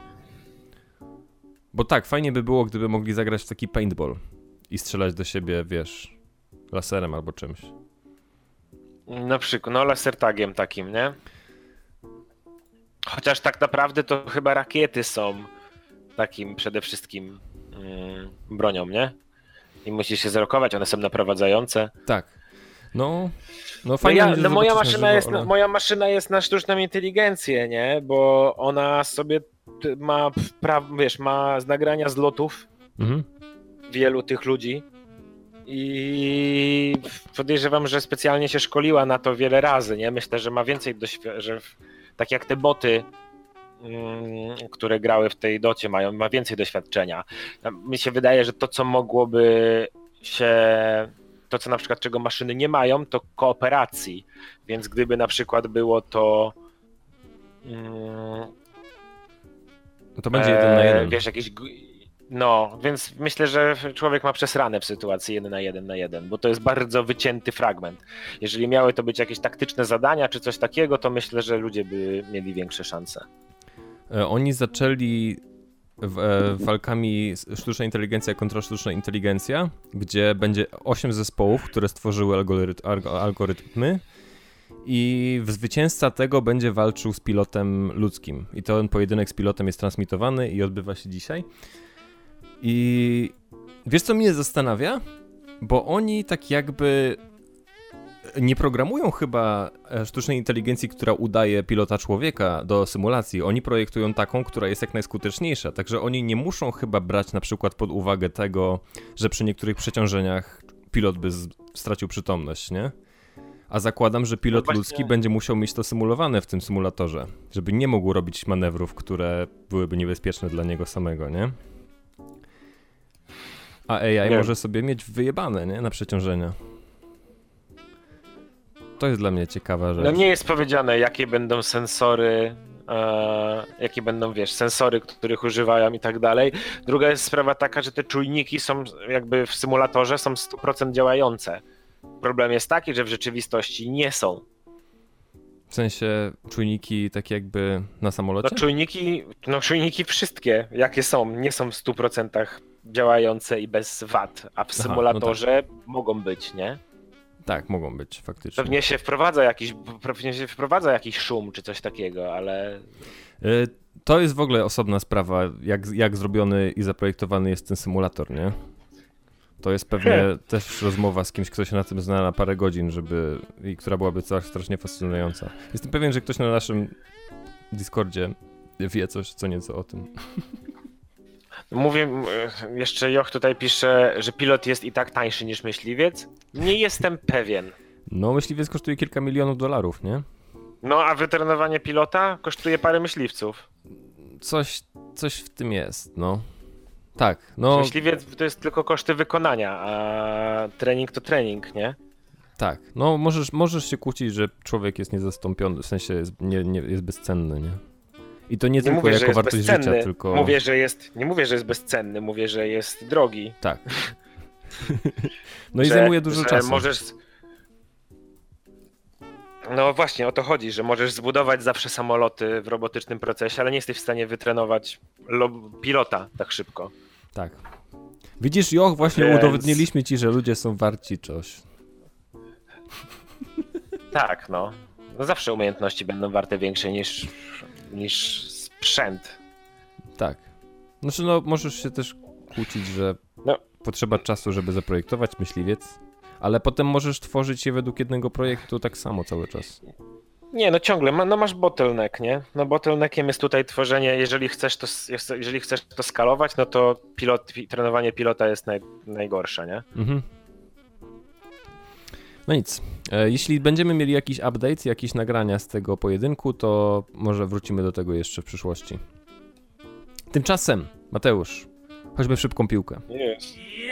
Bo tak, fajnie by było, gdyby mogli zagrać w taki paintball i strzelać do siebie, wiesz, laserem albo czymś. Na przykład, no lasertagiem takim, nie? Chociaż tak naprawdę to chyba rakiety są takim przede wszystkim mm, bronią, nie? I musisz się zerokować, one są naprowadzające. Tak. No, no fajnie. No, ja, no moja, maszyna żywo, jest ale... na, moja maszyna jest na sztuczną inteligencję, nie? Bo ona sobie ma, pra- wiesz, ma z nagrania z lotów mhm. wielu tych ludzi i podejrzewam, że specjalnie się szkoliła na to wiele razy, nie? Myślę, że ma więcej doświadczenia, tak jak te boty, mm, które grały w tej docie, mają, ma więcej doświadczenia. Mi się wydaje, że to, co mogłoby się... To, co na przykład czego maszyny nie mają, to kooperacji. Więc gdyby na przykład było to... Mm, no to będzie jeden na jeden. Wiesz, jakiś... No, więc myślę, że człowiek ma przesrane w sytuacji jeden na jeden na jeden, bo to jest bardzo wycięty fragment. Jeżeli miały to być jakieś taktyczne zadania czy coś takiego, to myślę, że ludzie by mieli większe szanse. Oni zaczęli w, walkami sztuczna inteligencja kontra sztuczna inteligencja, gdzie będzie osiem zespołów, które stworzyły algoryt- algorytmy i zwycięzca tego będzie walczył z pilotem ludzkim. I ten pojedynek z pilotem jest transmitowany i odbywa się dzisiaj. I wiesz, co mnie zastanawia? Bo oni tak jakby nie programują chyba sztucznej inteligencji, która udaje pilota człowieka do symulacji. Oni projektują taką, która jest jak najskuteczniejsza. Także oni nie muszą chyba brać na przykład pod uwagę tego, że przy niektórych przeciążeniach pilot by z- stracił przytomność, nie? A zakładam, że pilot no ludzki będzie musiał mieć to symulowane w tym symulatorze, żeby nie mógł robić manewrów, które byłyby niebezpieczne dla niego samego, nie? A A I nie. może sobie mieć wyjebane, nie? Na przeciążenia. To jest dla mnie ciekawa rzecz. No nie jest powiedziane, jakie będą sensory, e, jakie będą, wiesz, sensory, których używają i tak dalej. Druga jest sprawa taka, że te czujniki są jakby w symulatorze są sto procent działające. Problem jest taki, że w rzeczywistości nie są. W sensie czujniki takie jakby na samolocie? No czujniki, no czujniki wszystkie, jakie są, nie są w stu procentach działające i bez wad, a w symulatorze Aha, no tak. mogą być, nie? Tak, mogą być faktycznie. Pewnie się wprowadza jakiś, pewnie się wprowadza jakiś szum czy coś takiego, ale... To jest w ogóle osobna sprawa, jak, jak zrobiony i zaprojektowany jest ten symulator, nie? To jest pewnie hmm. też rozmowa z kimś, kto się na tym zna na parę godzin, żeby i która byłaby strasznie fascynująca. Jestem pewien, że ktoś na naszym Discordzie wie coś co nieco o tym. Mówię, jeszcze Joch tutaj pisze, że pilot jest i tak tańszy niż myśliwiec. Nie jestem pewien. No, myśliwiec kosztuje kilka milionów dolarów, nie? No, a wytrenowanie pilota kosztuje parę myśliwców. Coś, coś w tym jest, no. Tak, no... Myśliwiec to jest tylko koszty wykonania, a trening to trening, nie? Tak, no możesz, możesz się kłócić, że człowiek jest niezastąpiony, w sensie jest, nie, nie, jest bezcenny, nie? I to nie, nie tylko mówię, jako wartość bezcenny. życia, tylko... Mówię, że jest, nie mówię, że jest bezcenny, mówię, że jest drogi. Tak. No i że, zajmuje dużo że czasu. Możesz... No właśnie, o to chodzi, że możesz zbudować zawsze samoloty w robotycznym procesie, ale nie jesteś w stanie wytrenować pilota tak szybko. Tak. Widzisz, Joch, właśnie Więc... udowodniliśmy ci, że ludzie są warci coś. Tak, no. No zawsze umiejętności będą warte większe niż, niż sprzęt. Tak. Znaczy, no, możesz się też kłócić, że no. potrzeba czasu, żeby zaprojektować myśliwiec, ale potem możesz tworzyć je według jednego projektu tak samo cały czas. Nie, no ciągle, ma, no masz bottleneck, nie? No bottleneckiem jest tutaj tworzenie, jeżeli chcesz to, jeżeli chcesz to skalować, no to pilot, trenowanie pilota jest naj, najgorsze, nie? Mhm. No nic, e, jeśli będziemy mieli jakiś update, jakieś nagrania z tego pojedynku, to może wrócimy do tego jeszcze w przyszłości. Tymczasem, Mateusz, chodźmy w szybką piłkę. Yes.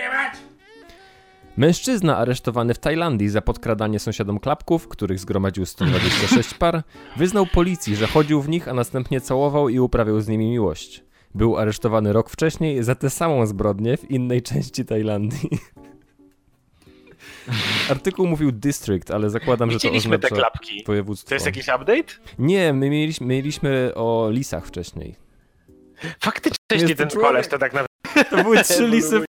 Mężczyzna aresztowany w Tajlandii za podkradanie sąsiadom klapków, których zgromadził sto dwadzieścia sześć par, wyznał policji, że chodził w nich, a następnie całował i uprawiał z nimi miłość. Był aresztowany rok wcześniej za tę samą zbrodnię w innej części Tajlandii. Artykuł mówił district, ale zakładam, że to oznacza te klapki. Województwo. To jest jakiś update? Nie, my mieliśmy, mieliśmy o lisach wcześniej. Faktycznie ten koleś to tak naprawdę... To były trzy lisy.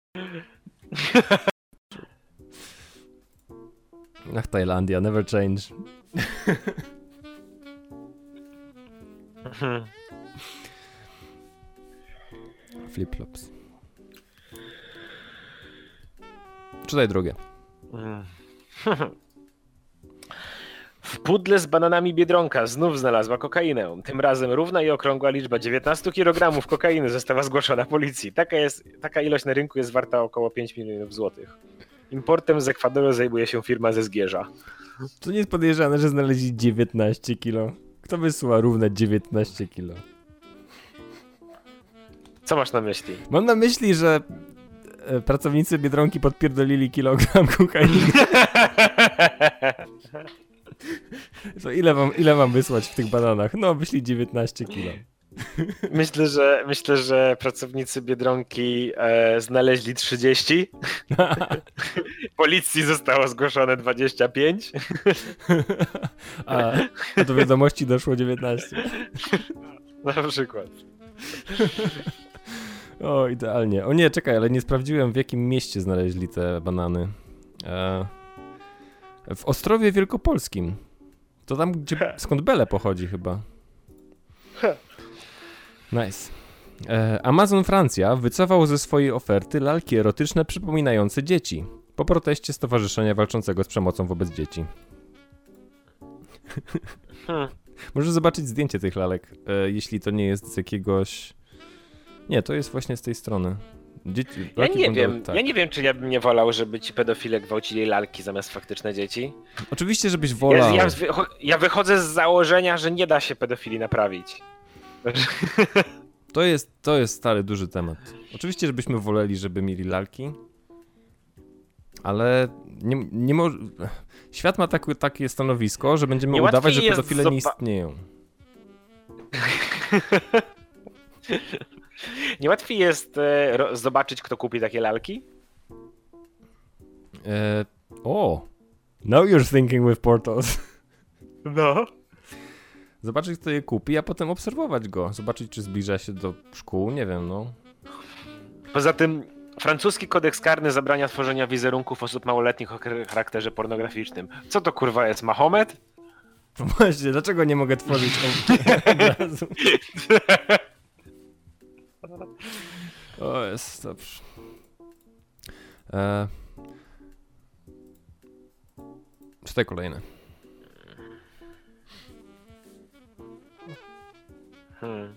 Ach, Tajlandia, never change. Flip-flops. Czytaj drugie. W pudle z bananami Biedronka znów znalazła kokainę. Tym razem równa i okrągła liczba dziewiętnaście kilogramów kokainy została zgłoszona policji. Taka, jest, taka ilość na rynku jest warta około pięć milionów złotych. Importem z Ekwadoru zajmuje się firma ze Zgierza. To nie jest podejrzane, że znaleźli dziewiętnaście kilo. Kto wysyła równe dziewiętnaście kilo? Co masz na myśli? Mam na myśli, że pracownicy Biedronki podpierdolili kilogram kokainy. To ile mam, ile mam wysłać w tych bananach? No, wyślij dziewiętnaście kilo. Myślę, że myślę, że pracownicy Biedronki e, znaleźli trzydzieści. Policji zostało zgłoszone dwadzieścia pięć. A, a do wiadomości doszło dziewiętnaście. Na przykład. O, idealnie. O nie, czekaj, ale nie sprawdziłem, w jakim mieście znaleźli te banany. E, w Ostrowie Wielkopolskim. To tam, gdzie, skąd Bele pochodzi chyba. Nice. E, Amazon Francja wycofał ze swojej oferty lalki erotyczne przypominające dzieci. Po proteście Stowarzyszenia Walczącego z Przemocą wobec Dzieci. Hmm. Możesz zobaczyć zdjęcie tych lalek, e, jeśli to nie jest z jakiegoś... Nie, to jest właśnie z tej strony. Dzieci, ja nie wiem, tak. ja nie wiem, czy ja bym nie wolał, żeby ci pedofile gwałcili lalki zamiast faktyczne dzieci. Oczywiście, żebyś wolał. Ja, ja, ja wychodzę z założenia, że nie da się pedofilii naprawić. To jest, to jest stary, duży temat. Oczywiście, żebyśmy woleli, żeby mieli lalki, ale nie, nie może... Świat ma tak, takie stanowisko, że będziemy udawać, że pedofile zoba- nie istnieją. Nie łatwiej jest e, ro- zobaczyć, kto kupi takie lalki? E, o! Now you're thinking with portals. No. Zobaczyć, kto je kupi, a potem obserwować go. Zobaczyć, czy zbliża się do szkół, nie wiem, no. Poza tym francuski kodeks karny zabrania tworzenia wizerunków osób małoletnich o charakterze pornograficznym. Co to kurwa jest, Mahomet? Właśnie, dlaczego nie mogę tworzyć obrazu? O, jest dobrze. E... Czytaj kolejne. Hmm.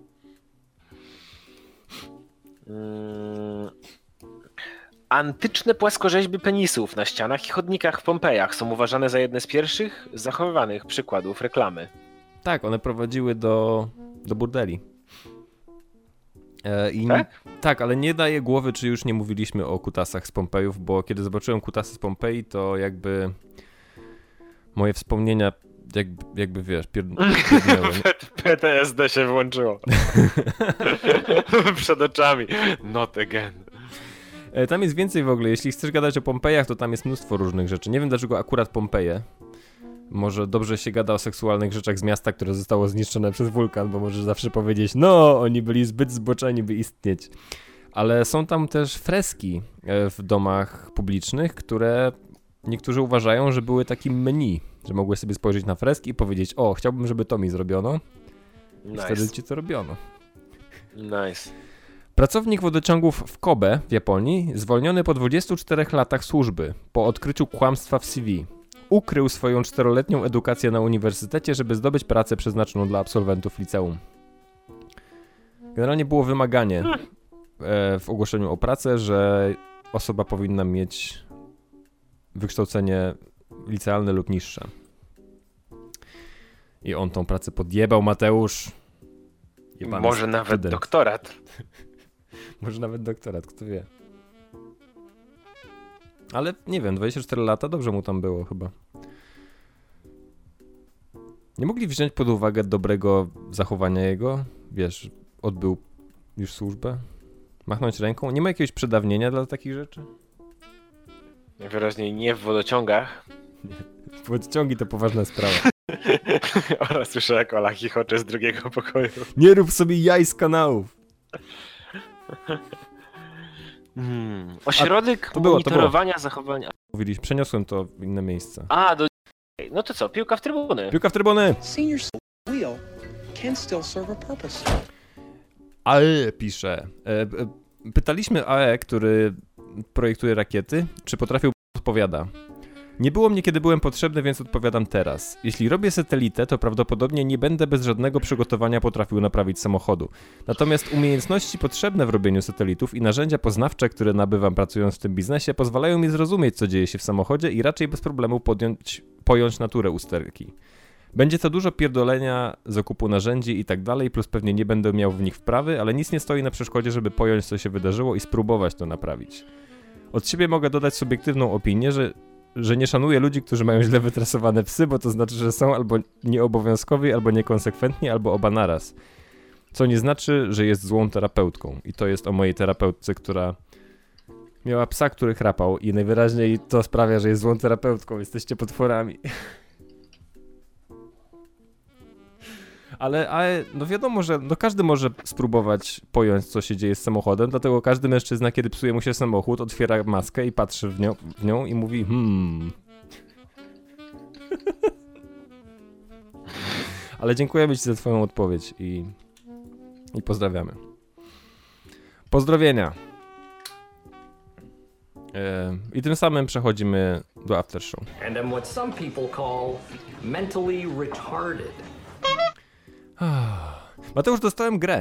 Hmm. Antyczne płaskorzeźby penisów na ścianach i chodnikach w Pompejach są uważane za jedne z pierwszych zachowywanych przykładów reklamy. Tak, one prowadziły do, do burdeli. E, i tak? Tak, ale nie daje głowy, czy już nie mówiliśmy o kutasach z Pompejów, bo kiedy zobaczyłem kutasy z Pompeji, to jakby moje wspomnienia jakby, jakby wiesz, pierdnęły. P T S D się włączyło. Przed oczami. Not again. E, tam jest więcej w ogóle. Jeśli chcesz gadać o Pompejach, to tam jest mnóstwo różnych rzeczy. Nie wiem, dlaczego akurat Pompeje. Może dobrze się gada o seksualnych rzeczach z miasta, które zostało zniszczone przez wulkan, bo możesz zawsze powiedzieć, no, oni byli zbyt zboczeni, by istnieć. Ale są tam też freski w domach publicznych, które niektórzy uważają, że były takim menu, że mogłeś sobie spojrzeć na freski i powiedzieć, o, chciałbym, żeby to mi zrobiono. I nice. Wtedy ci to robiono. Nice. Pracownik wodociągów w Kobe w Japonii zwolniony po dwudziestu czterech latach służby po odkryciu kłamstwa w C V. ukrył swoją czteroletnią edukację na uniwersytecie, żeby zdobyć pracę przeznaczoną dla absolwentów liceum. Generalnie było wymaganie w ogłoszeniu o pracę, że osoba powinna mieć wykształcenie licealne lub niższe. I on tą pracę podjebał, Mateusz. Jebany Może nawet student. doktorat. Może nawet doktorat, kto wie. Ale nie wiem, dwadzieścia cztery lata, dobrze mu tam było chyba. Nie mogli wziąć pod uwagę dobrego zachowania jego? Wiesz, odbył już służbę? Machnąć ręką? Nie ma jakiegoś przedawnienia dla takich rzeczy? Najwyraźniej nie w wodociągach. Wodociągi to poważna sprawa. Oraz słyszę, jak Ola chichocze z drugiego pokoju. Nie rób sobie jaj z kanałów. Hmm. Ośrodek to było, to monitorowania było. zachowania. Mówiliśmy, przeniosłem to w inne miejsce. A, do... No to co, piłka w trybuny. Piłka w trybuny! Senior wheel can still serve a purpose. A E pisze. E, e, pytaliśmy A E, który projektuje rakiety, czy potrafił odpowiada. Nie było mnie, kiedy byłem potrzebny, więc odpowiadam teraz. Jeśli robię satelitę, to prawdopodobnie nie będę bez żadnego przygotowania potrafił naprawić samochodu. Natomiast umiejętności potrzebne w robieniu satelitów i narzędzia poznawcze, które nabywam pracując w tym biznesie, pozwalają mi zrozumieć, co dzieje się w samochodzie i raczej bez problemu podjąć, pojąć naturę usterki. Będzie to dużo pierdolenia, zakupu narzędzi i tak dalej, plus pewnie nie będę miał w nich wprawy, ale nic nie stoi na przeszkodzie, żeby pojąć, co się wydarzyło i spróbować to naprawić. Od siebie mogę dodać subiektywną opinię, że że nie szanuję ludzi, którzy mają źle wytresowane psy, bo to znaczy, że są albo nieobowiązkowi, albo niekonsekwentni, albo oba naraz. Co nie znaczy, że jest złą terapeutką. I to jest o mojej terapeutce, która miała psa, który chrapał i najwyraźniej to sprawia, że jest złą terapeutką. Jesteście potworami. Ale, ale no wiadomo, że no każdy może spróbować pojąć, co się dzieje z samochodem, dlatego każdy mężczyzna, kiedy psuje mu się samochód, otwiera maskę i patrzy w nią, w nią i mówi hmm. Ale dziękujemy ci za twoją odpowiedź i, i pozdrawiamy. Pozdrowienia. E, I tym samym przechodzimy do after show. And I'm what some people call mentally retarded. Mateusz, dostałem grę.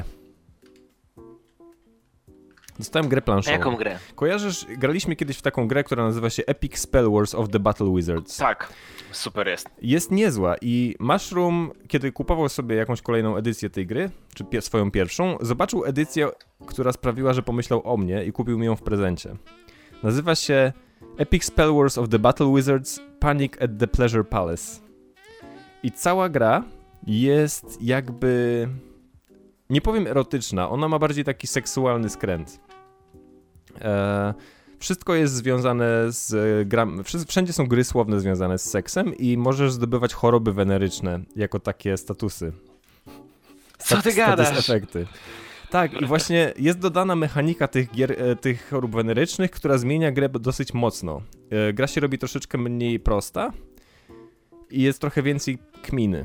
Dostałem grę planszową. A jaką grę? Kojarzysz, graliśmy kiedyś w taką grę, która nazywa się Epic Spell Wars of the Battle Wizards. Tak, super jest. Jest niezła i Mushroom, kiedy kupował sobie jakąś kolejną edycję tej gry, czy pie- swoją pierwszą, zobaczył edycję, która sprawiła, że pomyślał o mnie i kupił mi ją w prezencie. Nazywa się Epic Spell Wars of the Battle Wizards Panic at the Pleasure Palace. I cała gra jest jakby, nie powiem erotyczna, ona ma bardziej taki seksualny skręt. E, wszystko jest związane z gram, wszędzie są gry słowne związane z seksem i możesz zdobywać choroby weneryczne jako takie statusy. Co ty gadasz? Status efekty. Tak, i właśnie jest dodana mechanika tych gier, e, tych chorób wenerycznych, która zmienia grę dosyć mocno. E, gra się robi troszeczkę mniej prosta i jest trochę więcej kminy.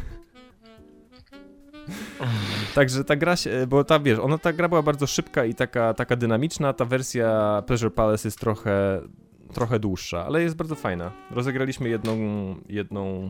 Także ta gra się, bo ta wiesz, ona ta gra była bardzo szybka i taka, taka dynamiczna, ta wersja Pleasure Palace jest trochę, trochę dłuższa, ale jest bardzo fajna. Rozegraliśmy jedną, jedną,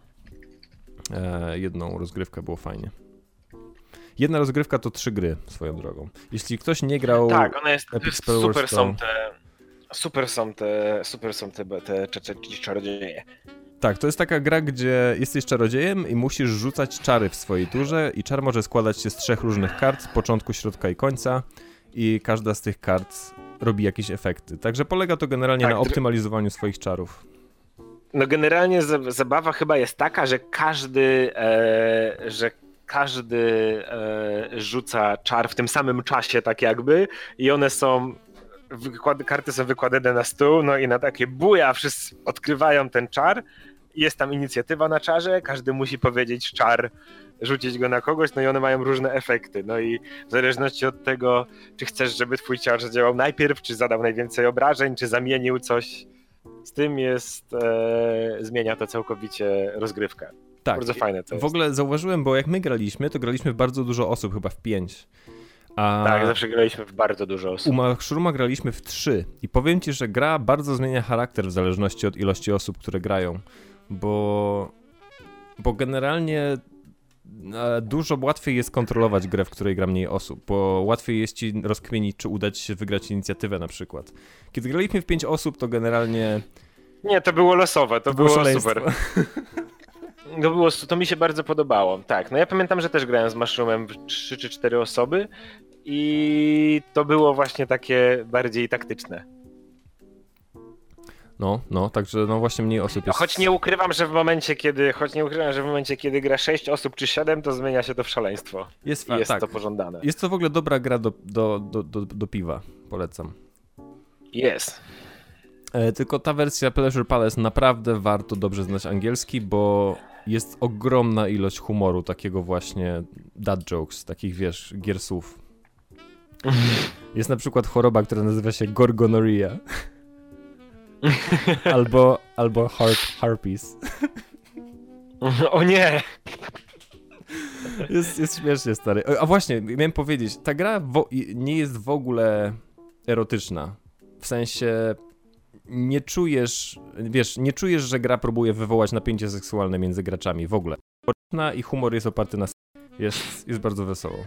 e, jedną rozgrywkę, było fajnie. Jedna rozgrywka to trzy gry, swoją drogą. Jeśli ktoś nie grał... Tak, one jest, Epic jest Spell Wars, super to... są te... Super są te, super są te, te, te, te czarodzieje. Tak, to jest taka gra, gdzie jesteś czarodziejem i musisz rzucać czary w swojej turze i czar może składać się z trzech różnych kart, początku, środka i końca i każda z tych kart robi jakieś efekty. Także polega to generalnie tak, na optymalizowaniu swoich czarów. No generalnie zabawa chyba jest taka, że każdy, e, że każdy e, rzuca czar w tym samym czasie tak jakby i one są... Wykłady, karty są wykładane na stół, no i na takie buja wszyscy odkrywają ten czar. Jest tam inicjatywa na czarze, każdy musi powiedzieć czar, rzucić go na kogoś, no i one mają różne efekty. No i w zależności od tego, czy chcesz, żeby twój czar zadziałał najpierw, czy zadał najwięcej obrażeń, czy zamienił coś, z tym jest, e, zmienia to całkowicie rozgrywkę. Tak, bardzo fajne to jest. W ogóle zauważyłem, bo jak my graliśmy, to graliśmy w bardzo dużo osób, chyba w pięć. A Tak, zawsze graliśmy w bardzo dużo u osób. Mushroma graliśmy w trzy i powiem ci, że gra bardzo zmienia charakter w zależności od ilości osób, które grają, bo, bo generalnie e, dużo łatwiej jest kontrolować grę, w której gra mniej osób, bo łatwiej jest ci rozkminić, czy uda ci się wygrać inicjatywę na przykład. Kiedy graliśmy w pięć osób, to generalnie Nie, to było losowe, to, to było było szaleństwo. super. To, było, to mi się bardzo podobało. Tak, no ja pamiętam, że też grałem z Mushroomem w trzy czy cztery osoby i to było właśnie takie bardziej taktyczne. No, no, także no właśnie mniej osób No, jest. choć nie ukrywam, że w momencie, kiedy choć nie ukrywam, że w momencie, kiedy gra sześć osób czy siedem, to zmienia się to w szaleństwo. Jest, I jest tak. to pożądane. Jest to w ogóle dobra gra do, do, do, do, do piwa, polecam. Jest. E, tylko ta wersja Pleasure Palace naprawdę warto dobrze znać angielski, bo jest ogromna ilość humoru, takiego właśnie dad jokes, takich wiesz, gier słów. Jest na przykład choroba, która nazywa się gorgonorrhea. albo albo harp, harpies. O nie! Jest, jest śmiesznie, stary. A właśnie, miałem powiedzieć, ta gra wo- nie jest w ogóle erotyczna. W sensie nie czujesz, wiesz, nie czujesz, że gra próbuje wywołać napięcie seksualne między graczami w ogóle. Erotyczna i humor jest oparty na... Jest, jest bardzo wesoło.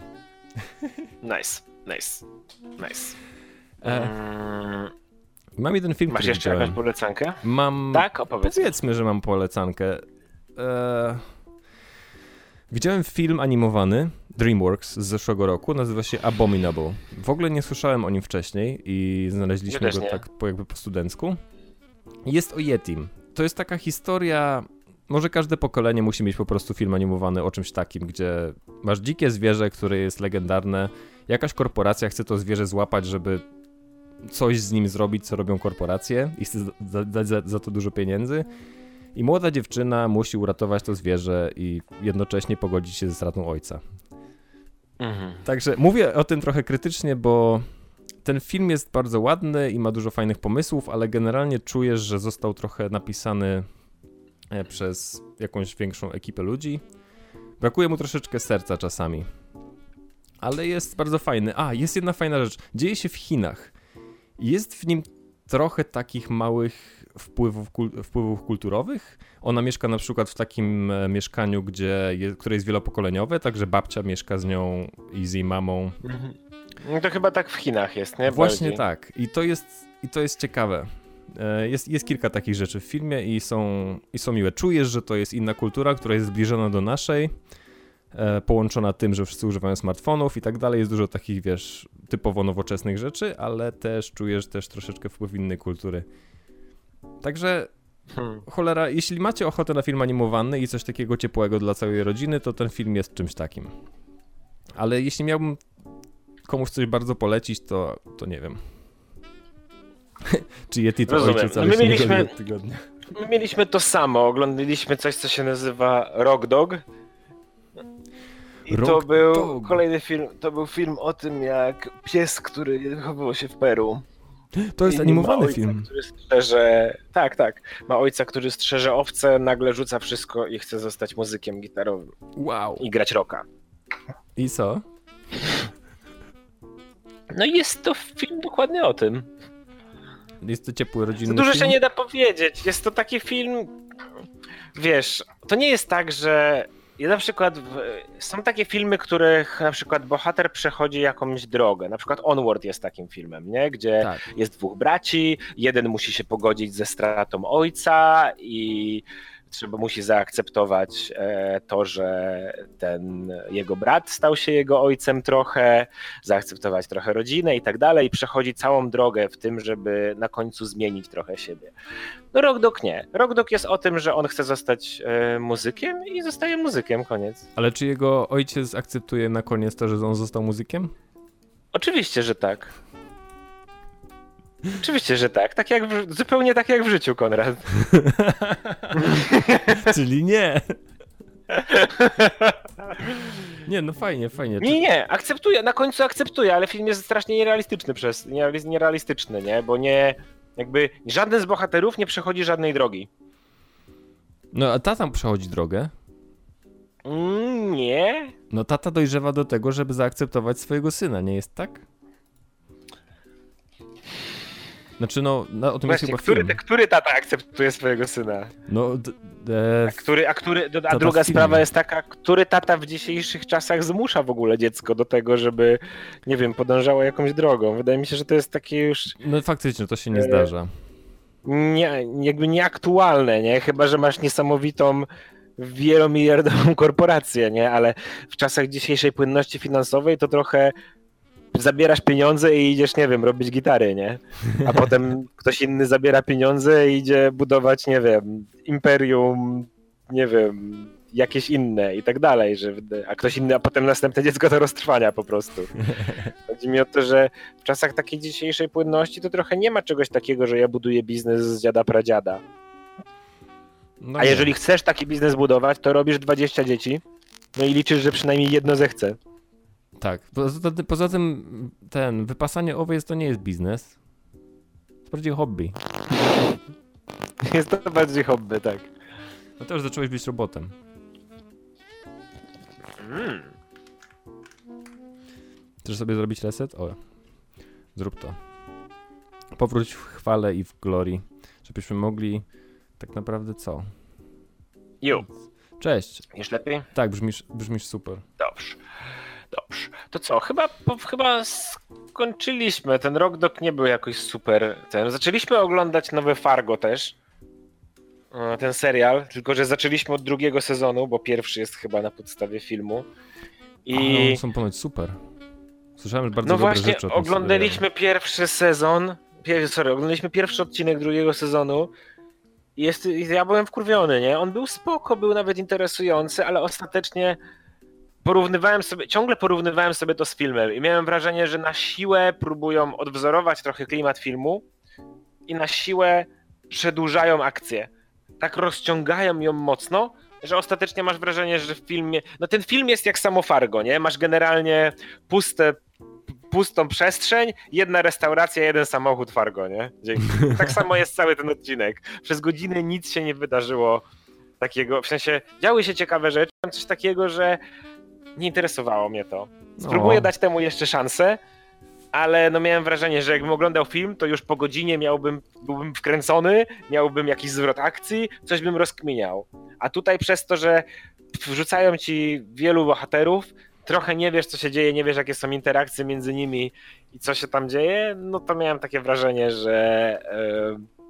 Nice, nice, nice. E, Mm, mam jeden film, masz który jeszcze widziałem. jakąś polecankę? Mam... Tak, opowiedz. Powiedzmy, że mam polecankę. E... Widziałem film animowany DreamWorks z zeszłego roku, nazywa się Abominable. W ogóle nie słyszałem o nim wcześniej i znaleźliśmy Ja też go nie. tak po, jakby po studencku. Jest o Yetim. To jest taka historia, może każde pokolenie musi mieć po prostu film animowany o czymś takim, gdzie masz dzikie zwierzę, które jest legendarne, jakaś korporacja chce to zwierzę złapać, żeby coś z nim zrobić, co robią korporacje i chce dać za, za to dużo pieniędzy. I młoda dziewczyna musi uratować to zwierzę i jednocześnie pogodzić się ze stratą ojca. Mhm. Także mówię o tym trochę krytycznie, bo ten film jest bardzo ładny i ma dużo fajnych pomysłów, ale generalnie czujesz, że został trochę napisany przez jakąś większą ekipę ludzi. Brakuje mu troszeczkę serca czasami. Ale jest bardzo fajny. A, jest jedna fajna rzecz. Dzieje się w Chinach. Jest w nim trochę takich małych wpływów, kul- wpływów kulturowych. Ona mieszka na przykład w takim e, mieszkaniu, gdzie je, które jest wielopokoleniowe, także babcia mieszka z nią i z jej mamą. No to chyba tak w Chinach jest, nie? Właśnie Bardziej. tak. I to jest, i to jest ciekawe. E, jest, jest kilka takich rzeczy w filmie i są, i są miłe. Czujesz, że to jest inna kultura, która jest zbliżona do naszej, e, połączona tym, że wszyscy używają smartfonów i tak dalej. Jest dużo takich, wiesz, typowo nowoczesnych rzeczy, ale też czujesz też troszeczkę wpływ innej kultury. Także Hmm. cholera, jeśli macie ochotę na film animowany i coś takiego ciepłego dla całej rodziny, to ten film jest czymś takim. Ale jeśli miałbym komuś coś bardzo polecić, to, to nie wiem. Czy Yeti to Rozumiem. ojciec, No ale my się nie mieliśmy- goni od tygodnia. My mieliśmy to samo, oglądaliśmy coś, co się nazywa Rock Dog. I to Rock był Dog. kolejny film, to był film o tym, jak pies, który wychowywał się w Peru. To jest I animowany ma ojca, film. Który strzeże, tak, tak. Ma ojca, który strzeże owce, nagle rzuca wszystko i chce zostać muzykiem gitarowym Wow. i grać rocka. I co? No i jest to film dokładnie o tym. Jest to ciepły, rodzinny Za dużo film? się nie da powiedzieć. Jest to taki film, wiesz, to nie jest tak, że ja na przykład, w... są takie filmy, których na przykład bohater przechodzi jakąś drogę, na przykład Onward jest takim filmem, nie? Gdzie Tak. jest dwóch braci, jeden musi się pogodzić ze stratą ojca i trzeba musi zaakceptować e, to, że ten jego brat stał się jego ojcem trochę, zaakceptować trochę rodzinę i tak dalej i przechodzi całą drogę w tym, żeby na końcu zmienić trochę siebie. No Rock Dog nie. Rock Dog jest o tym, że on chce zostać e, muzykiem i zostaje muzykiem, koniec. Ale czy jego ojciec akceptuje na koniec to, że on został muzykiem? Oczywiście, że tak. Oczywiście, że tak. Tak jak w, zupełnie tak jak w życiu, Konrad. Czyli nie. Nie, no fajnie, fajnie. Nie, nie, akceptuję, na końcu akceptuję, ale film jest strasznie nierealistyczny przez, niereali- nierealistyczny, nie? Bo nie, jakby żaden z bohaterów nie przechodzi żadnej drogi. No a ta tam przechodzi drogę. Mm, nie. No tata dojrzewa do tego, żeby zaakceptować swojego syna, nie jest tak? Znaczy no, no o tym Właśnie, jest chyba który, film. który tata akceptuje swojego syna? No, d- d- A, który, a, który, a Tata druga w filmie. sprawa jest taka, który tata w dzisiejszych czasach zmusza w ogóle dziecko do tego, żeby, nie wiem, podążało jakąś drogą. Wydaje mi się, że to jest takie już no faktycznie, to się nie E, zdarza. nie, jakby nieaktualne, nie? Chyba że masz niesamowitą wielomiliardową korporację, nie? Ale w czasach dzisiejszej płynności finansowej to trochę zabierasz pieniądze i idziesz, nie wiem, robić gitary, nie? A potem ktoś inny zabiera pieniądze i idzie budować, nie wiem, imperium, nie wiem, jakieś inne i tak dalej, że, a ktoś inny, a potem następne dziecko to roztrwania po prostu. Chodzi mi o to, że w czasach takiej dzisiejszej płynności to trochę nie ma czegoś takiego, że ja buduję biznes z dziada pradziada. No A nie. jeżeli chcesz taki biznes budować, to robisz dwadzieścia dzieci, no i liczysz, że przynajmniej jedno zechce. Tak, poza, poza tym ten, wypasanie owiec to nie jest biznes. To bardziej hobby. Jest to bardziej hobby, tak. No to już zacząłeś być robotem. Mm. Chcesz sobie zrobić reset? O, zrób to. Powróć w chwale i w glorii, żebyśmy mogli tak naprawdę co? Ju, Cześć. już lepiej? Tak, brzmisz, brzmisz super. Dobrze. Dobrze. To co, chyba, po, chyba skończyliśmy. Ten Rock Dog nie był jakoś super. Ten. Zaczęliśmy oglądać nowe Fargo też. E, Ten serial, tylko że zaczęliśmy od drugiego sezonu, bo pierwszy jest chyba na podstawie filmu. I I... one są ponoć super. Słyszałem już bardzo no dobre właśnie, rzeczy o tym oglądaliśmy pierwszy sezon. Pier, sorry, oglądaliśmy pierwszy odcinek drugiego sezonu. I jest, i ja byłem wkurwiony, nie? On był spoko, był nawet interesujący, ale ostatecznie porównywałem sobie, ciągle porównywałem sobie to z filmem i miałem wrażenie, że na siłę próbują odwzorować trochę klimat filmu i na siłę przedłużają akcję. Tak rozciągają ją mocno, że ostatecznie masz wrażenie, że w filmie... No ten film jest jak samo Fargo, nie? Masz generalnie puste, pustą przestrzeń, jedna restauracja, jeden samochód Fargo, nie? Dzięki. Tak samo jest cały ten odcinek. Przez godzinę nic się nie wydarzyło takiego, w sensie działy się ciekawe rzeczy, coś takiego, że nie interesowało mnie to. Spróbuję O. dać temu jeszcze szansę, ale no miałem wrażenie, że jakbym oglądał film, to już po godzinie miałbym, byłbym wkręcony, miałbym jakiś zwrot akcji, coś bym rozkminiał. A tutaj przez to, że wrzucają ci wielu bohaterów, trochę nie wiesz, co się dzieje, nie wiesz, jakie są interakcje między nimi i co się tam dzieje, no to miałem takie wrażenie, że... Yy,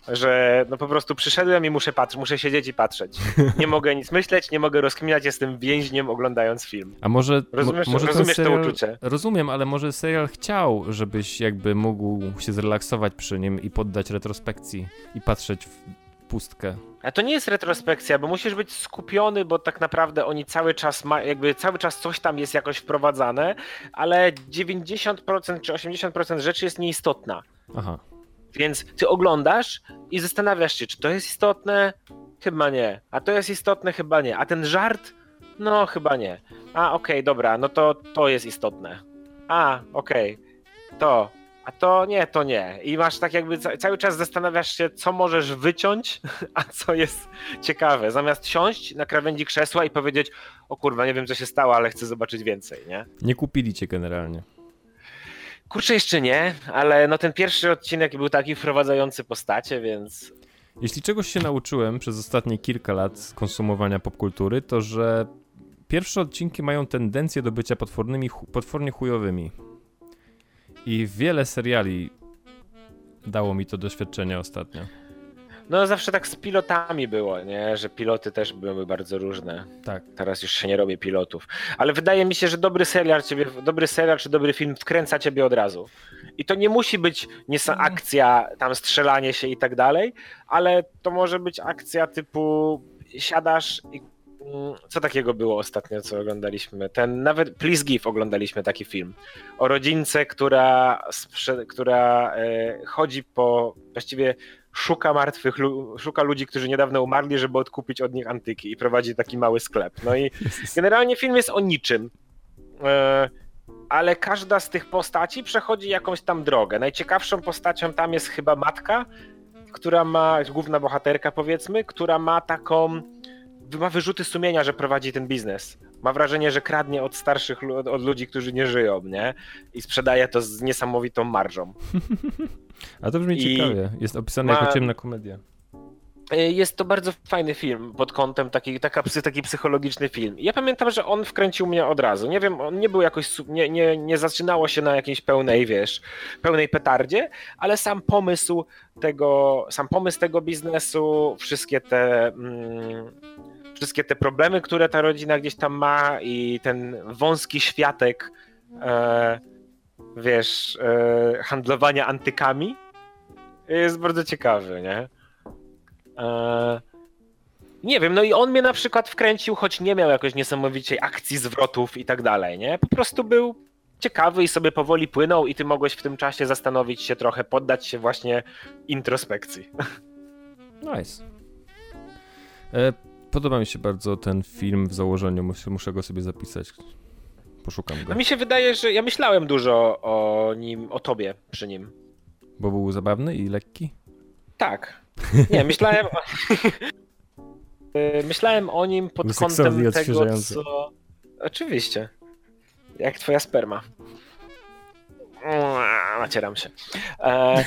że no po prostu przyszedłem i muszę patrzeć, muszę siedzieć i patrzeć. Nie mogę nic myśleć, nie mogę rozkminiać, jestem więźniem oglądając film. A może, Rozumiesz- mo, może ten rozumiesz to serial, uczucie? Rozumiem, ale może serial chciał, żebyś jakby mógł się zrelaksować przy nim i poddać retrospekcji i patrzeć w pustkę. A to nie jest retrospekcja, bo musisz być skupiony, bo tak naprawdę oni cały czas ma, jakby cały czas coś tam jest jakoś wprowadzane, ale dziewięćdziesiąt procent czy osiemdziesiąt procent rzeczy jest nieistotna. Aha. Więc ty oglądasz i zastanawiasz się, czy to jest istotne? Chyba nie. A to jest istotne? Chyba nie. A ten żart? No chyba nie. A okej, okay, dobra, no to to jest istotne. A, okej, okay. To. A to nie, to nie. I masz tak jakby ca- cały czas zastanawiasz się, co możesz wyciąć, a co jest ciekawe. Zamiast siąść na krawędzi krzesła i powiedzieć, o kurwa, nie wiem co się stało, ale chcę zobaczyć więcej, nie? Nie kupili cię generalnie. Kurczę, jeszcze nie, ale no ten pierwszy odcinek był taki wprowadzający postacie, więc... Jeśli czegoś się nauczyłem przez ostatnie kilka lat z konsumowania popkultury, to że pierwsze odcinki mają tendencję do bycia potwornymi, chu- potwornie chujowymi. I wiele seriali dało mi to doświadczenie ostatnio. No zawsze tak z pilotami było, nie? Że piloty też były bardzo różne. Tak. Teraz już się nie robię pilotów. Ale wydaje mi się, że dobry serial, ciebie, dobry serial czy dobry film wkręca ciebie od razu. I to nie musi być niesa akcja, tam strzelanie się i tak dalej, ale to może być akcja typu siadasz i co takiego było ostatnio, co oglądaliśmy? Ten nawet Please Give oglądaliśmy taki film. O rodzince, która, sprze- która e, chodzi po, właściwie szuka martwych, lu- szuka ludzi, którzy niedawno umarli, żeby odkupić od nich antyki i prowadzi taki mały sklep. No i generalnie film jest o niczym. E, ale każda z tych postaci przechodzi jakąś tam drogę. Najciekawszą postacią tam jest chyba matka, która ma, główna bohaterka powiedzmy, która ma taką ma wyrzuty sumienia, że prowadzi ten biznes. Ma wrażenie, że kradnie od starszych, lu- od ludzi, którzy nie żyją, nie? I sprzedaje to z niesamowitą marżą. A to brzmi I ciekawie. Jest opisane ma- jako ciemna komedia. Jest to bardzo fajny film pod kątem taki, taka, psy- taki psychologiczny film. Ja pamiętam, że on wkręcił mnie od razu. Nie wiem, on nie był jakoś, su- nie, nie, nie zaczynało się na jakiejś pełnej, wiesz, pełnej petardzie, ale sam pomysł tego, sam pomysł tego biznesu, wszystkie te, mm, wszystkie te problemy, które ta rodzina gdzieś tam ma i ten wąski światek, e, wiesz, e, handlowania antykami jest bardzo ciekawy, nie? Eee, nie wiem, no i on mnie na przykład wkręcił, choć nie miał jakoś niesamowicie akcji, zwrotów i tak dalej, nie? Po prostu był ciekawy i sobie powoli płynął i ty mogłeś w tym czasie zastanowić się trochę, poddać się właśnie introspekcji. Nice. E, podoba mi się bardzo ten film w założeniu, muszę, muszę go sobie zapisać. Poszukam go. No mi się wydaje, że ja myślałem dużo o nim, o tobie przy nim. Bo był zabawny i lekki? Tak. Nie, myślałem o... myślałem o nim pod Był kątem seksowny i tego, odświeżający. co... Oczywiście. Jak twoja sperma. Nacieram się. E...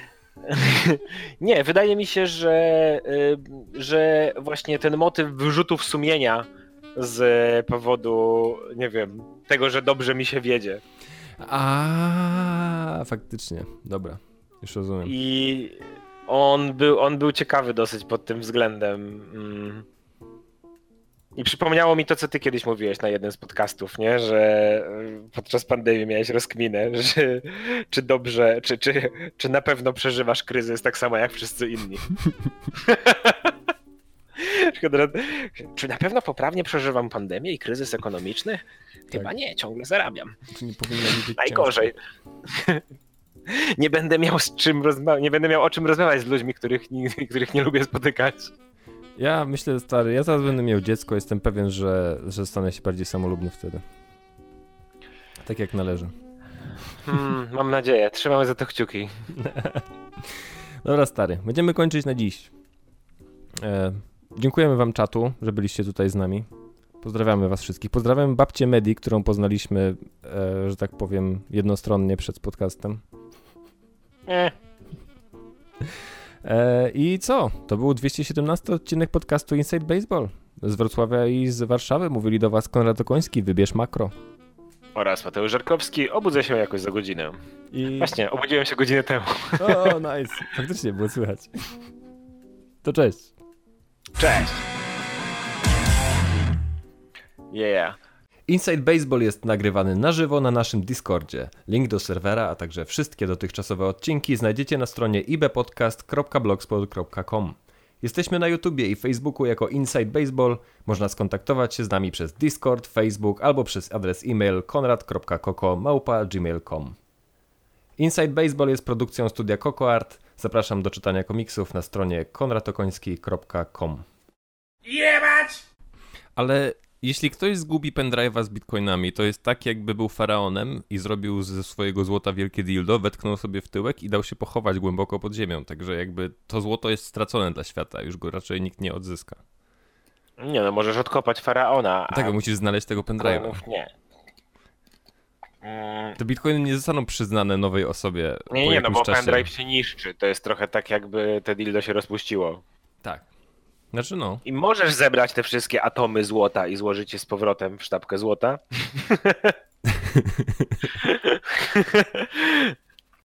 Nie, wydaje mi się, że, że właśnie ten motyw wyrzutów sumienia z powodu, nie wiem, tego, że dobrze mi się wiedzie. A, faktycznie. Dobra, już rozumiem. I on był, on był ciekawy dosyć pod tym względem. Mm. I przypomniało mi to, co ty kiedyś mówiłeś na jednym z podcastów, nie? Że podczas pandemii miałeś rozkminę, że czy dobrze, czy, czy, czy na pewno przeżywasz kryzys tak samo jak wszyscy inni. Czy na pewno poprawnie przeżywam pandemię i kryzys ekonomiczny? Chyba Tak. nie, ciągle zarabiam. Czy nie powinno mi być Najgorzej. Nie będę miał z czym rozmawiać, nie będę miał o czym rozmawiać z ludźmi, których nie, których nie lubię spotykać. Ja myślę, stary, ja zaraz będę miał dziecko, jestem pewien, że, że stanę się bardziej samolubny wtedy. Tak jak należy. Hmm, mam nadzieję, trzymamy za to kciuki. Dobra, stary, będziemy kończyć na dziś. E, dziękujemy wam, czatu, że byliście tutaj z nami. Pozdrawiamy was wszystkich. Pozdrawiam babcię Medi, którą poznaliśmy, e, że tak powiem, jednostronnie przed podcastem. Nie. E, I co? To był dwieście siedemnasty odcinek podcastu Inside Baseball. Z Wrocławia i z Warszawy mówili do was Konrad Okoński, wybierz makro. Oraz Mateusz Żarkowski, obudzę się jakoś za godzinę. I... Właśnie, obudziłem się godzinę temu. O, nice. Faktycznie było słychać. To cześć. Cześć! Yeah. Inside Baseball jest nagrywany na żywo na naszym Discordzie. Link do serwera, a także wszystkie dotychczasowe odcinki znajdziecie na stronie ibepodcast kropka blogspot kropka com. Jesteśmy na YouTubie i Facebooku jako Inside Baseball. Można skontaktować się z nami przez Discord, Facebook albo przez adres e-mail konrad kropka koko małpa gmail kropka com. Inside Baseball jest produkcją studia CocoArt. Zapraszam do czytania komiksów na stronie konrad okoński kropka com. Jebać! Ale jeśli ktoś zgubi pendrive'a z bitcoinami, to jest tak, jakby był faraonem i zrobił ze swojego złota wielkie dildo, wetknął sobie w tyłek i dał się pochować głęboko pod ziemią. Także jakby to złoto jest stracone dla świata, już go raczej nikt nie odzyska. Nie no, możesz odkopać faraona. A Tego musisz znaleźć tego pendrive'a. coinów nie. Mm, Te bitcoiny nie zostaną przyznane nowej osobie po Nie, nie, no jakimś bo czasie. pendrive się niszczy. To jest trochę tak, jakby te dildo się rozpuściło. Tak. Znaczy no. I możesz zebrać te wszystkie atomy złota i złożyć je z powrotem w sztabkę złota.